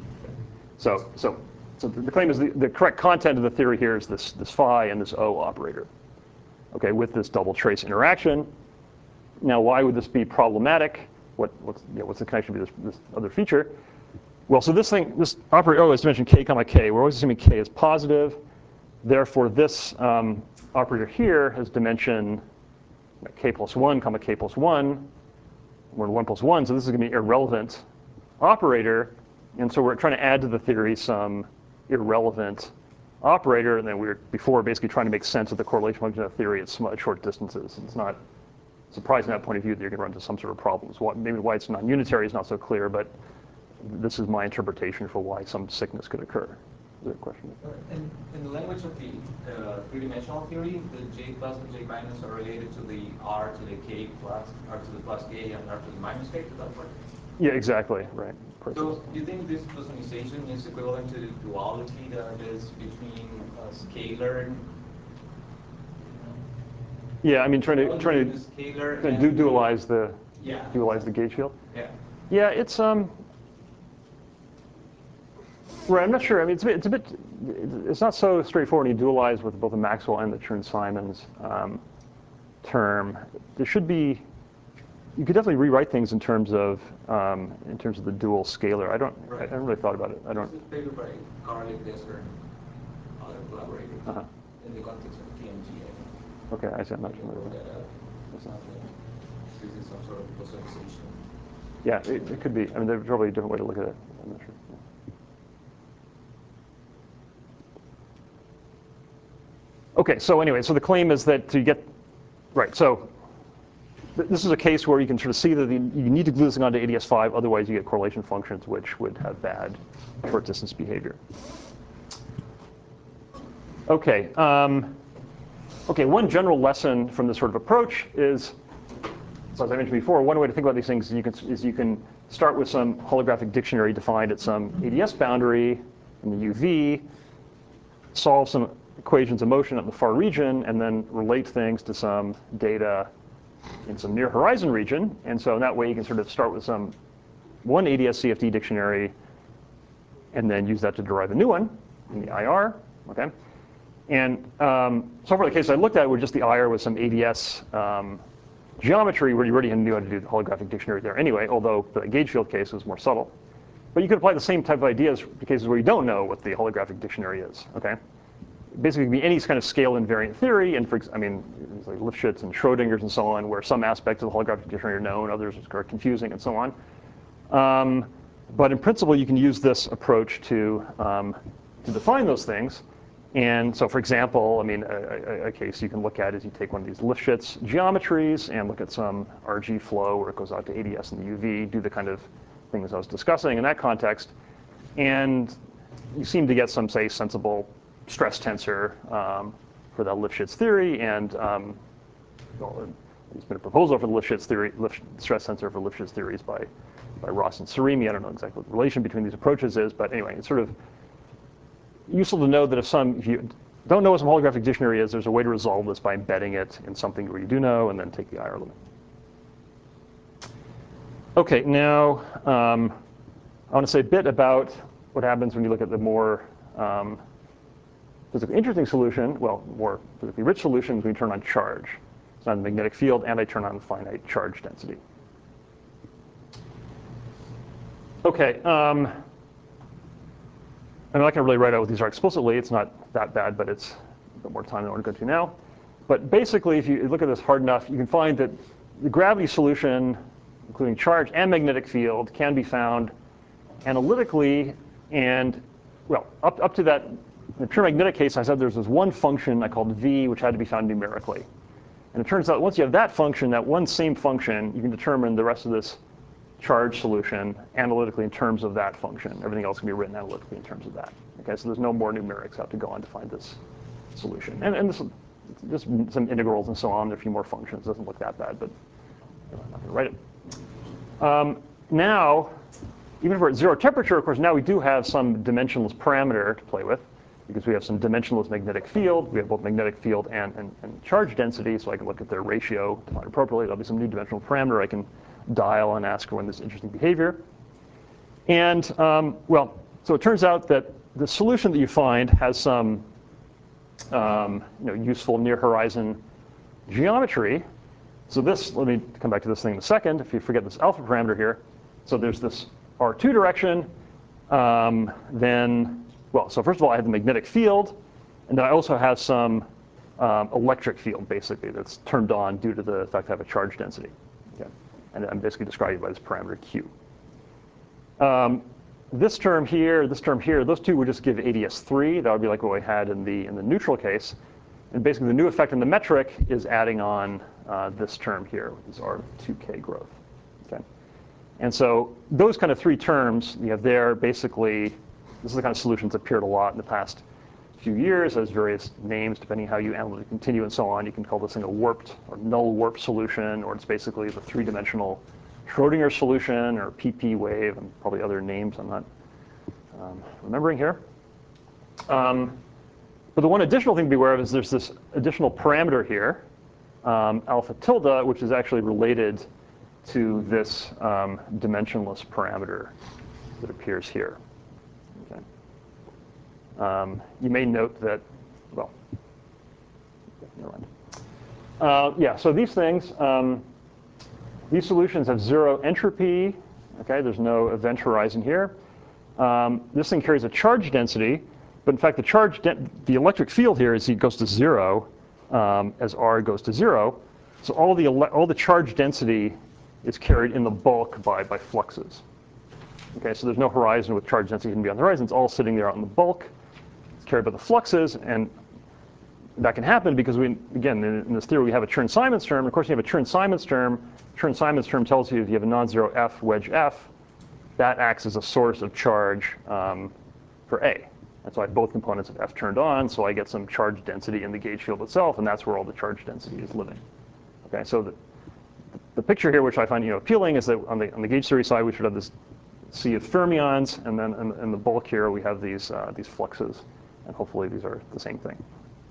So the claim is the correct content of the theory here is this phi and this O operator, okay, with this double trace interaction. Now, why would this be problematic? What's the connection with this other feature? Well, so this operator O is dimension k comma k. We're always assuming k is positive. Therefore, this operator here has dimension k plus 1 comma k plus 1. We're in 1 plus 1, so this is going to be irrelevant operator, and so we're trying to add to the theory some irrelevant operator, and then we were before basically trying to make sense of the correlation function of the theory at short distances. It's not surprising from that point of view that you're going to run into some sort of problems. Maybe why it's non-unitary is not so clear, but this is my interpretation for why some sickness could occur. Is there a question? In the language of the three-dimensional theory, the J plus and J minus are related to the R to the K plus, R to the plus K and R to the minus K. Does that work? Yeah, exactly, right. So do you think this customization is equivalent to the duality that is between a scalar? Yeah, I mean, trying to dualize the dualize the gauge field. Yeah. Yeah, it's right. I'm not sure. I mean, it's not so straightforward when you dualize with both the Maxwell and the Chern-Simons term. There should be. You could definitely rewrite things in terms of the dual scalar. I haven't really thought about it. I don't. This is favored by Carly Desker, other collaborators in the context of TMG. Okay, I see. I'm not familiar with that. This is some sort of customization. Yeah, it could be. I mean, there's probably a different way to look at it. I'm not sure. Yeah. Okay, so anyway, so the claim is that to get right. So this is a case where you can sort of see that you need to glue this thing onto ADS5, otherwise you get correlation functions which would have bad short distance behavior. Okay. Okay. One general lesson from this sort of approach is, so as I mentioned before, one way to think about these things is you can start with some holographic dictionary defined at some ADS boundary in the UV, solve some equations of motion at the far region, and then relate things to some data in some near horizon region. And so in that way, you can sort of start with one ADS CFD dictionary and then use that to derive a new one in the IR. Okay. And so far the case I looked at was just the IR with some ADS geometry where you already knew how to do the holographic dictionary there anyway, although the gauge field case was more subtle. But you could apply the same type of ideas to cases where you don't know what the holographic dictionary is. Okay. Basically, it can be any kind of scale invariant theory, and I mean, it's like Lifshitz and Schrodinger's and so on, where some aspects of the holographic dictionary are known, others are confusing, and so on. But in principle, you can use this approach to define those things. And so, for example, I mean, a case you can look at is you take one of these Lifshitz geometries and look at some RG flow where it goes out to ADS in the UV, do the kind of things I was discussing in that context, and you seem to get some, say, sensible stress tensor for that Lifshitz theory, and well, there's been a proposal for the Lifshitz theory, stress tensor for Lifshitz theories by Ross and Serimi. I don't know exactly what the relation between these approaches is, but anyway, it's sort of useful to know that if you don't know what some holographic dictionary is, there's a way to resolve this by embedding it in something where you do know, and then take the IR limit. Okay, now I want to say a bit about what happens when you look at the more physically interesting solution, well, more physically rich solutions when you turn on charge. So on the magnetic field, and I turn on finite charge density. Okay, I'm not going to really write out what these are explicitly. It's not that bad, but it's a bit more time than I want to go to now. But basically, if you look at this hard enough, you can find that the gravity solution, including charge and magnetic field, can be found analytically. And, well, up to that, in the pure magnetic case, I said there's this one function I called V, which had to be found numerically. And it turns out once you have that function, that one same function, you can determine the rest of this charge solution analytically in terms of that function. Everything else can be written analytically in terms of that. Okay, so there's no more numerics have to go on to find this solution. And this, just some integrals and so on, a few more functions. It doesn't look that bad, but I'm not going to write it. Now, even if we're at zero temperature, of course, now we do have some dimensionless parameter to play with, because we have some dimensionless magnetic field. We have both magnetic field and charge density, so I can look at their ratio defined appropriately. There'll be some new dimensional parameter I can dial and ask for when there's interesting behavior. And, well, so it turns out that the solution that you find has some useful near-horizon geometry. So this, let me come back to this thing in a second, if you forget this alpha parameter here. So there's this R2 direction. Then, well, so first of all, I have the magnetic field. And then I also have some electric field, basically, that's turned on due to the fact that I have a charge density. Okay. And I'm basically described by this parameter Q. This term here, those two would just give ADS3. That would be like what we had in the neutral case. And basically, the new effect in the metric is adding on this term here, which is R2K growth. Okay. And so those kind of three terms you have there, basically, this is the kind of solutions that appeared a lot in the past few years as various names, depending how you analytically continue and so on. You can call this thing a warped or null warp solution, or it's basically the three-dimensional Schrodinger solution, or PP wave, and probably other names I'm not remembering here. But the one additional thing to be aware of is there's this additional parameter here, alpha tilde, which is actually related to this dimensionless parameter that appears here. Okay. You may note that, well, never mind. Yeah, so these things, these solutions have zero entropy. Okay, there's no event horizon here. This thing carries a charge density, but in fact, the electric field here goes to 0 as R goes to 0. So all the charge density is carried in the bulk by fluxes. Okay, so there's no horizon with charge density hidden beyond the horizon. It's all sitting there on the bulk. It's carried by the fluxes, and that can happen because again, in this theory, we have a Chern-Simons term. Of course, you have a Chern-Simons term. Chern-Simons term tells you if you have a non-zero F wedge F, that acts as a source of charge for A. And so I have both components of F turned on, so I get some charge density in the gauge field itself, and that's where all the charge density is living. Okay, so the picture here, which I find appealing, is that on the gauge theory side, we should have this sea of fermions, and then in the bulk here, we have these fluxes, and hopefully these are the same thing.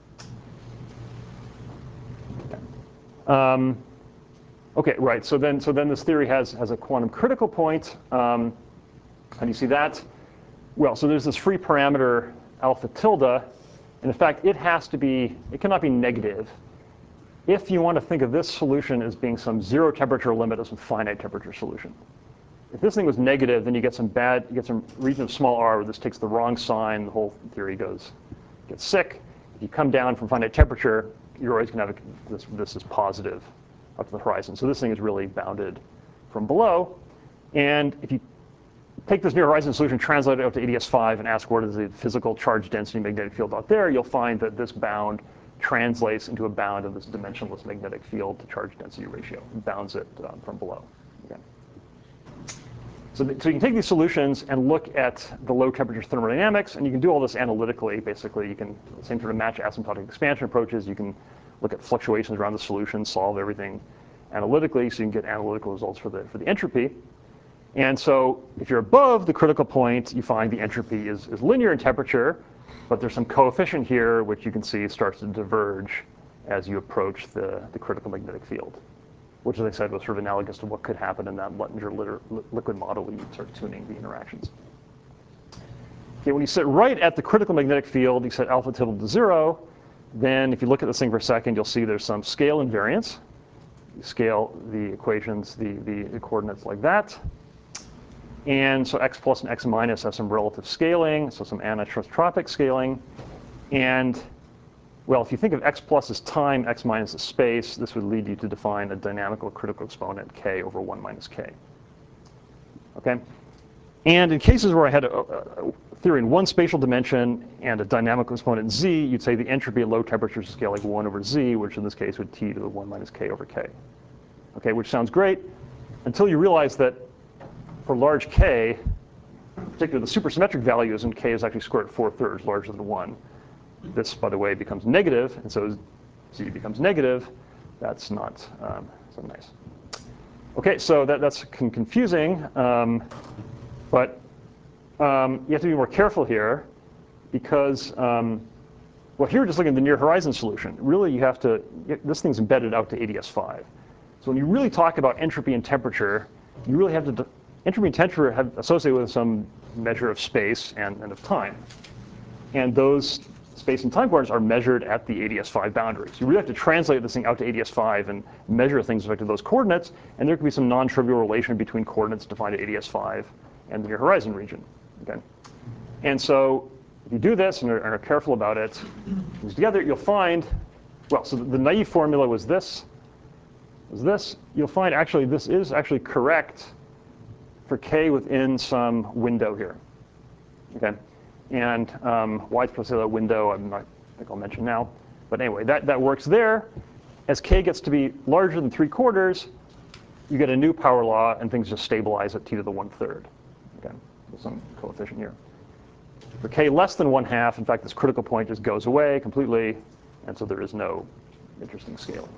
Okay. Okay, right. So then this theory has a quantum critical point. How do you see that? Well, so there's this free parameter alpha tilde, and in fact, it cannot be negative if you want to think of this solution as being some zero temperature limit of some finite temperature solution. If this thing was negative, then you get some region of small r where this takes the wrong sign, the whole theory gets sick. If you come down from finite temperature, you're always going to have this is positive up to the horizon. So this thing is really bounded from below. And if you take this near horizon solution, translate it out to ADS5, and ask what is the physical charge density magnetic field out there, you'll find that this bound translates into a bound of this dimensionless magnetic field to charge density ratio. It bounds it from below. Okay. So you can take these solutions and look at the low temperature thermodynamics, and you can do all this analytically. Basically, you can, same sort of match asymptotic expansion approaches. You can look at fluctuations around the solution, solve everything analytically, so you can get analytical results for the entropy. And so if you're above the critical point, you find the entropy is linear in temperature, but there's some coefficient here which you can see starts to diverge as you approach the critical magnetic field, which, as I said, was sort of analogous to what could happen in that Luttinger liquid model when you start tuning the interactions. Okay, when you sit right at the critical magnetic field, you set alpha tilde to 0, then if you look at this thing for a second, you'll see there's some scale invariance. You scale the equations, the coordinates like that. And so x plus and x minus have some relative scaling, so some anisotropic scaling. And, well, if you think of x plus as time, x minus as space, this would lead you to define a dynamical critical exponent k over 1 minus k. Okay? And in cases where I had a theory in one spatial dimension and a dynamical exponent z, you'd say the entropy at low temperatures is scale like 1 over z, which in this case would t to the 1 minus k over k. Okay, which sounds great until you realize that for large k, particularly the supersymmetric values, and k is actually squared 4/3, larger than 1. This, by the way, becomes negative, and so z becomes negative. That's not so nice. Okay, so that's confusing, but you have to be more careful here because, well, here we're just looking at the near horizon solution. Really, you have to, this thing's embedded out to ADS5. So when you really talk about entropy and temperature, you really have to, entropy and temperature have associated with some measure of space and of time. And those space and time coordinates are measured at the ADS5 boundaries. You really have to translate this thing out to ADS5 and measure things with respect to those coordinates, and there can be some non-trivial relation between coordinates defined at ADS5 and the near horizon region. Okay? And so if you do this and are careful about it, together you'll find, well, so the naive formula was this. You'll find actually this is actually correct for k within some window here. Okay, and why it's supposed to that window, I think I'll mention now. But anyway, that works there. As k gets to be larger than 3/4, you get a new power law, and things just stabilize at t to the 1/3. Okay, with some coefficient here. For k less than 1/2, in fact, this critical point just goes away completely, and so there is no interesting scaling.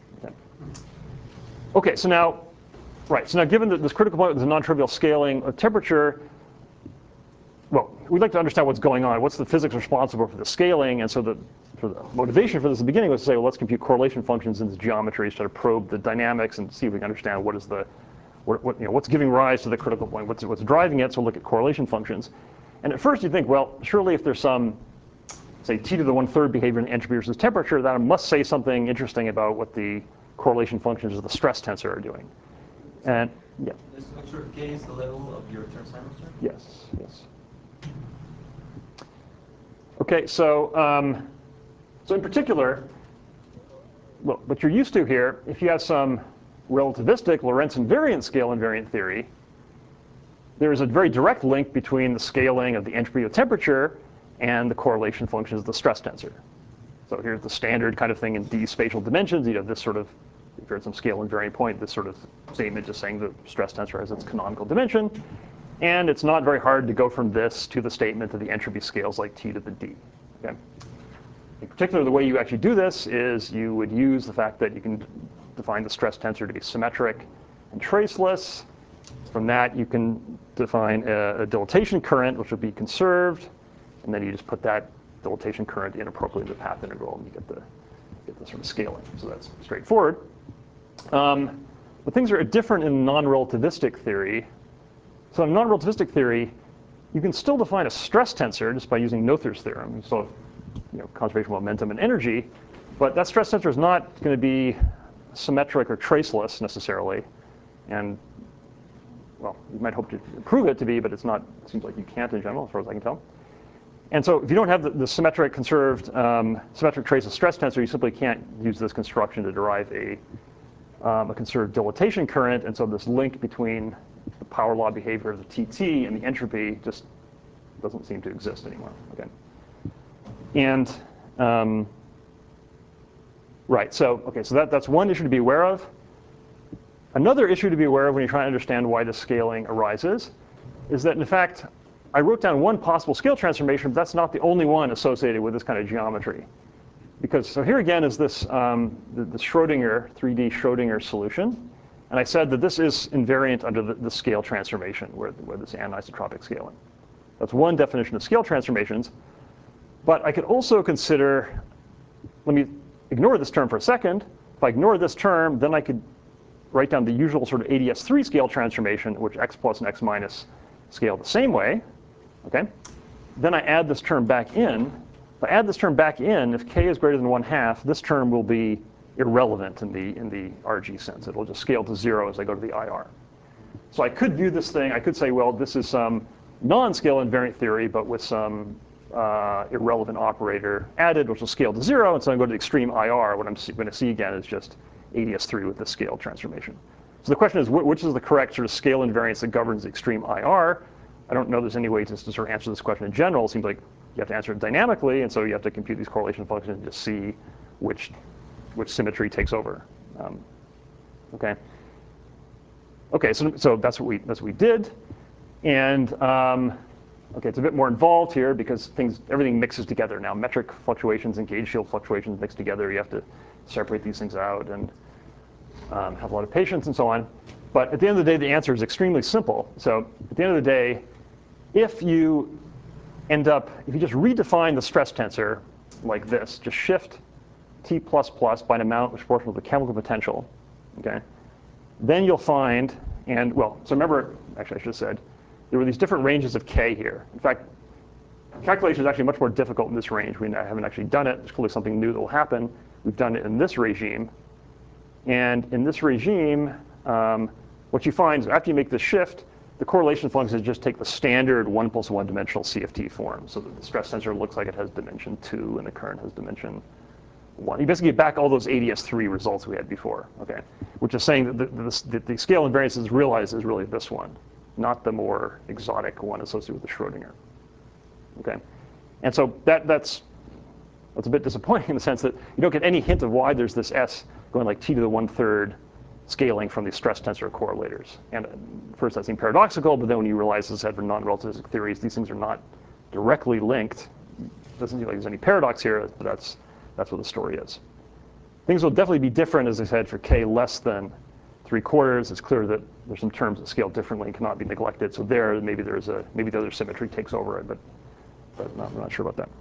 Okay, so now, given that this critical point is a non-trivial scaling of temperature, well, we'd like to understand what's going on. What's the physics responsible for the scaling? And so the motivation for this at the beginning was to say, well, let's compute correlation functions in this geometry, try to probe the dynamics and see if we can understand what is what's giving rise to the critical point, what's driving it. So we'll look at correlation functions. And at first you think, well, surely if there's some, say, t to the 1/3 behavior in entropy versus temperature, that must say something interesting about what the correlation functions of the stress tensor are doing. And yeah. Just make sure k is the level of your Chern tensor? Yes, yes. Okay, so in particular, well, what you're used to here, if you have some relativistic Lorentz invariant scale invariant theory, there is a very direct link between the scaling of the entropy of temperature and the correlation functions of the stress tensor. So here's the standard kind of thing in d spatial dimensions. You have this sort of, if you're at some scale invariant point, this sort of statement just saying the stress tensor has its canonical dimension. And it's not very hard to go from this to the statement that the entropy scales like t to the d. Okay? In particular, the way you actually do this is you would use the fact that you can define the stress tensor to be symmetric and traceless. From that, you can define a dilatation current, which would be conserved. And then you just put that dilatation current in appropriately the path integral, and you get the sort of scaling. So that's straightforward. But things are different in non-relativistic theory. So in non-relativistic theory, you can still define a stress tensor just by using Noether's theorem. You still have conservation of momentum and energy. But that stress tensor is not going to be symmetric or traceless necessarily. And, well, you might hope to prove it to be, but it's not. It seems like you can't in general, as far as I can tell. And so if you don't have the symmetric, conserved, symmetric traceless stress tensor, you simply can't use this construction to derive a conserved dilatation current. And so this link between the power law behavior of the TT and the entropy just doesn't seem to exist anymore. Okay. And so that's one issue to be aware of. Another issue to be aware of when you're trying to understand why the scaling arises is that, in fact, I wrote down one possible scale transformation, but that's not the only one associated with this kind of geometry. Because so here again is this the Schrodinger, 3D Schrodinger solution. And I said that this is invariant under the scale transformation, where this anisotropic scaling. That's one definition of scale transformations. But I could also consider, let me ignore this term for a second. If I ignore this term, then I could write down the usual sort of ADS3 scale transformation, in which x plus and x minus scale the same way. Okay. Then I add this term back in. If I add this term back in, if k is greater than 1/2, this term will be irrelevant in the RG sense. It'll just scale to 0 as I go to the IR. So I could view this thing, I could say, well, this is some non-scale invariant theory, but with some irrelevant operator added, which will scale to 0. And so I go to the extreme IR. What I'm going to see again is just ADS3 with the scale transformation. So the question is, which is the correct sort of scale invariance that governs the extreme IR? I don't know there's any way to sort of answer this question in general. It seems like you have to answer it dynamically, and so you have to compute these correlation functions to see which symmetry takes over. Okay. Okay, so that's what we did, and okay, it's a bit more involved here because everything mixes together now. Metric fluctuations and gauge field fluctuations mix together. You have to separate these things out and have a lot of patience and so on. But at the end of the day, the answer is extremely simple. So at the end of the day, if you just redefine the stress tensor like this, just shift t++ by an amount which is proportional to the chemical potential, okay, then you'll find, so remember, actually I should have said, there were these different ranges of k here. In fact, calculation is actually much more difficult in this range. We haven't actually done it. There's clearly something new that will happen. We've done it in this regime. And in this regime, what you find is after you make the shift, the correlation functions just take the standard 1 + 1 dimensional CFT form, so that the stress tensor looks like it has dimension 2 and the current has dimension 1. You basically get back all those ADS3 results we had before, okay? Which is saying that the scale invariance is realized is really this one. not the more exotic one associated with the Schrodinger. Okay, and so that's a bit disappointing in the sense that you don't get any hint of why there's this S going like t to the 1/3 scaling from these stress tensor correlators. And first that seemed paradoxical, but then when you realize, as I said, for non-relativistic theories, these things are not directly linked. It doesn't seem like there's any paradox here, but that's what the story is. Things will definitely be different, as I said, for k less than 3/4. It's clear that there's some terms that scale differently and cannot be neglected. So there, maybe the other symmetry takes over it, but I'm not sure about that.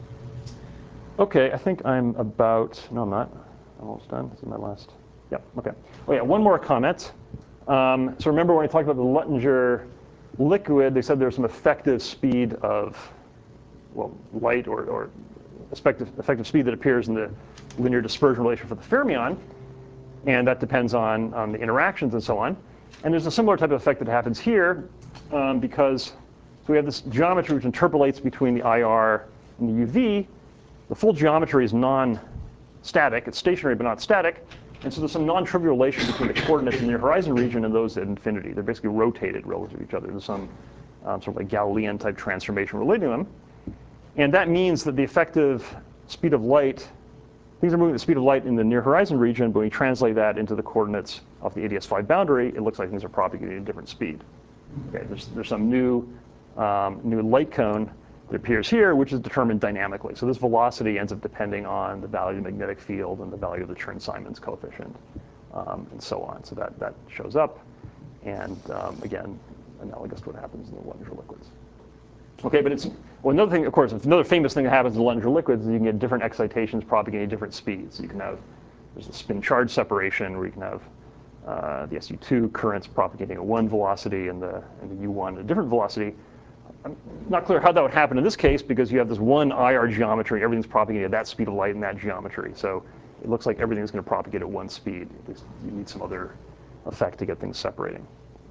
Okay, I think I'm about, no, I'm not. I'm almost done. This is my last. Yeah, okay. Oh yeah, one more comment. So remember when I talked about the Luttinger liquid, they said there's some effective speed of, well, light or effective speed that appears in the linear dispersion relation for the fermion. And that depends on the interactions and so on. And there's a similar type of effect that happens here because so we have this geometry which interpolates between the IR and the UV. The full geometry is non-static. It's stationary but not static. And so there's some non-trivial relation between the coordinates in the near horizon region and those at infinity. They're basically rotated relative to each other. There's some sort of like Galilean type transformation relating them. And that means that the effective speed of light, things are moving at the speed of light in the near horizon region, but when you translate that into the coordinates of the ADS5 boundary, it looks like things are propagating at a different speed. Okay, there's some new light cone that appears here, which is determined dynamically. So this velocity ends up depending on the value of the magnetic field and the value of the Chern-Simons coefficient, and so on. So that shows up, and again, analogous to what happens in the Luttinger liquids. Okay, but another thing, of course, another famous thing that happens in the Luttinger liquids is you can get different excitations propagating at different speeds. You can have, there's a spin-charge separation where you can have the SU2 currents propagating at one velocity and the U1 at a different velocity. I'm not clear how that would happen in this case because you have this one IR geometry, everything's propagating at that speed of light in that geometry. So it looks like everything's going to propagate at one speed. At least you need some other effect to get things separating.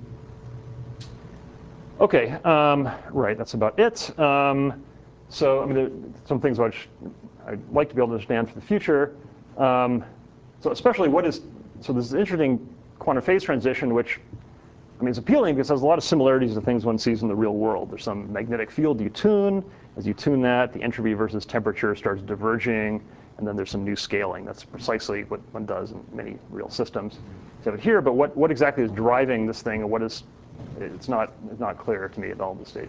Okay, right, that's about it. So I mean, there are some things which I'd like to be able to understand for the future. So especially so this is interesting quantum phase transition, which I mean, it's appealing because it has a lot of similarities to things one sees in the real world. There's some magnetic field you tune. As you tune that, the entropy versus temperature starts diverging, and then there's some new scaling. That's precisely what one does in many real systems. You have it here, but what exactly is driving this thing, and what is, it's not clear to me at all at this stage.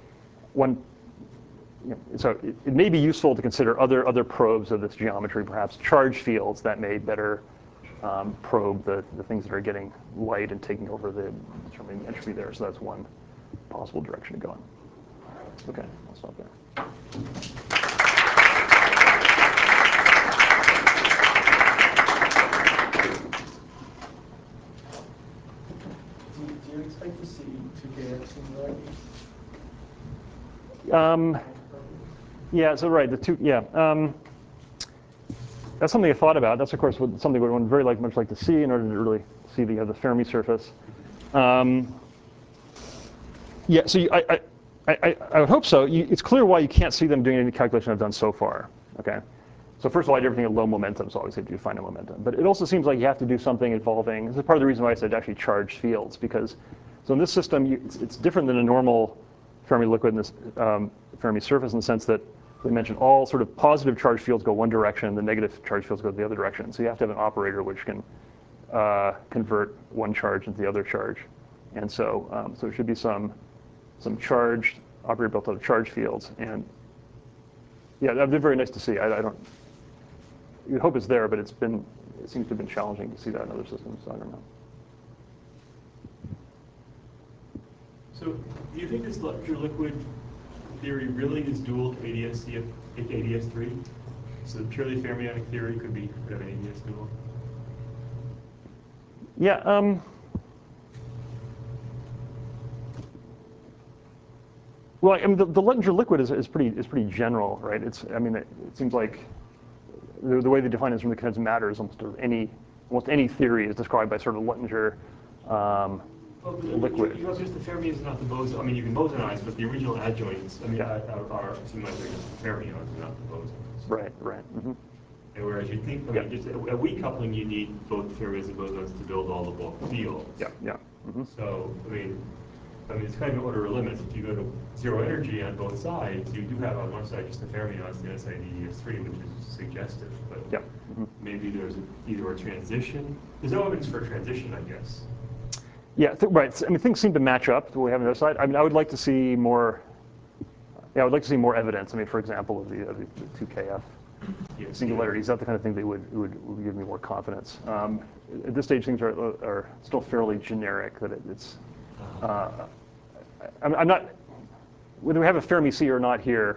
So it may be useful to consider other probes of this geometry, perhaps charge fields that may better probe the things that are getting light and taking over the determining entropy there. So that's one possible direction to go in. Okay, I'll stop there. Do you expect to see 2KF similarities? Yeah, so right, that's something I thought about. That's, of course, something we would very much like to see in order to really see the Fermi surface. Yeah, so I would hope so. It's clear why you can't see them doing any calculation I've done so far. Okay, so first of all, I did everything at low momentum, so always have to do finite momentum. But it also seems like you have to do something involving. This is part of the reason why I said actually charged fields, because so in this system it's different than a normal Fermi liquid in this Fermi surface in the sense that we mentioned all sort of positive charge fields go one direction, the negative charge fields go the other direction. So you have to have an operator which can convert one charge into the other charge. And so so it should be some charged operator built out of charge fields. And yeah, that'd be very nice to see. You'd hope it's there, but it seems to have been challenging to see that in other systems, so I don't know. So do you think this Luttinger liquid theory really is dual to ADS3? So the purely fermionic theory could have an ADS dual? Yeah. Well, I mean, the Luttinger liquid is pretty general, right? I mean, it seems like the way they define it is from the kinds of matters. Almost any theory is described by sort of Luttinger liquid. You know, just the fermions, not the bosons. I mean, you can bosonize, but the original adjoints, I mean, seem like they're just fermions, not the bosons. Right. Mm-hmm. And whereas you think, I mean, just a weak coupling, you need both fermions and bosons to build all the bulk fields. Yeah. Mm-hmm. So, I mean, I mean, it's kind of an order of limits. If you go to zero energy on both sides, you do have on one side just the fermions, and the other side the EDS3, which is suggestive. But Yep. maybe there's either a transition. There's no evidence for a transition, I guess. Yeah, right. I mean, things seem to match up to what we have on the other side. I mean, I would like to see more. Yeah, I would like to see more evidence. I mean, for example, of the 2KF singularities. That's the kind of thing that would give me more confidence. At this stage, things are still fairly generic. That it's. I'm not. Whether we have a Fermi C or not here,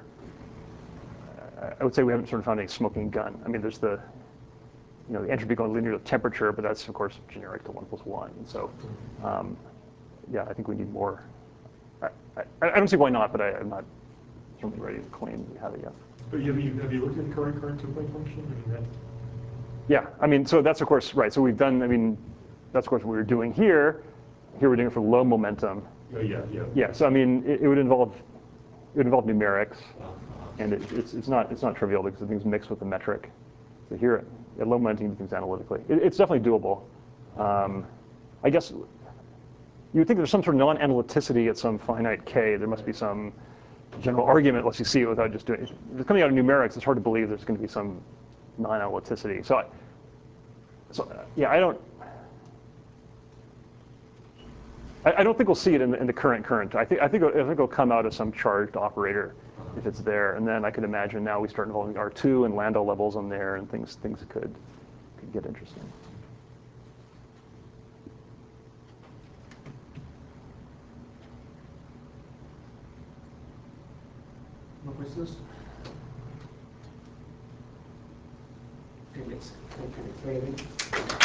I would say we haven't sort of found any smoking gun. I mean, there's the entropy going linear to temperature, but that's of course generic to 1 + 1. And so, yeah, I think we need more. I don't see why not, but I'm not certainly ready to claim we have it yet. But have you looked at the current two-point function? I mean, Yeah, I mean, so that's of course right. So we've done. I mean, that's of course what we were doing here. Here we're doing it for low momentum. oh, yeah. Yeah. So I mean, it would involve numerics, and it's not trivial because the thing's mixed with the metric. So here at low momentum, you do things analytically. It's definitely doable. I guess you would think there's some sort of non-analyticity at some finite k. There must be some general argument lets you see it without just doing it. If it's coming out of numerics, it's hard to believe there's going to be some non-analyticity. So yeah, I don't think we'll see it in the current current. I think it'll come out as some charged operator if it's there, and then I could imagine now we start involving R2 and Landau levels on there, and things could get interesting. More questions? Okay, yes. Thank you.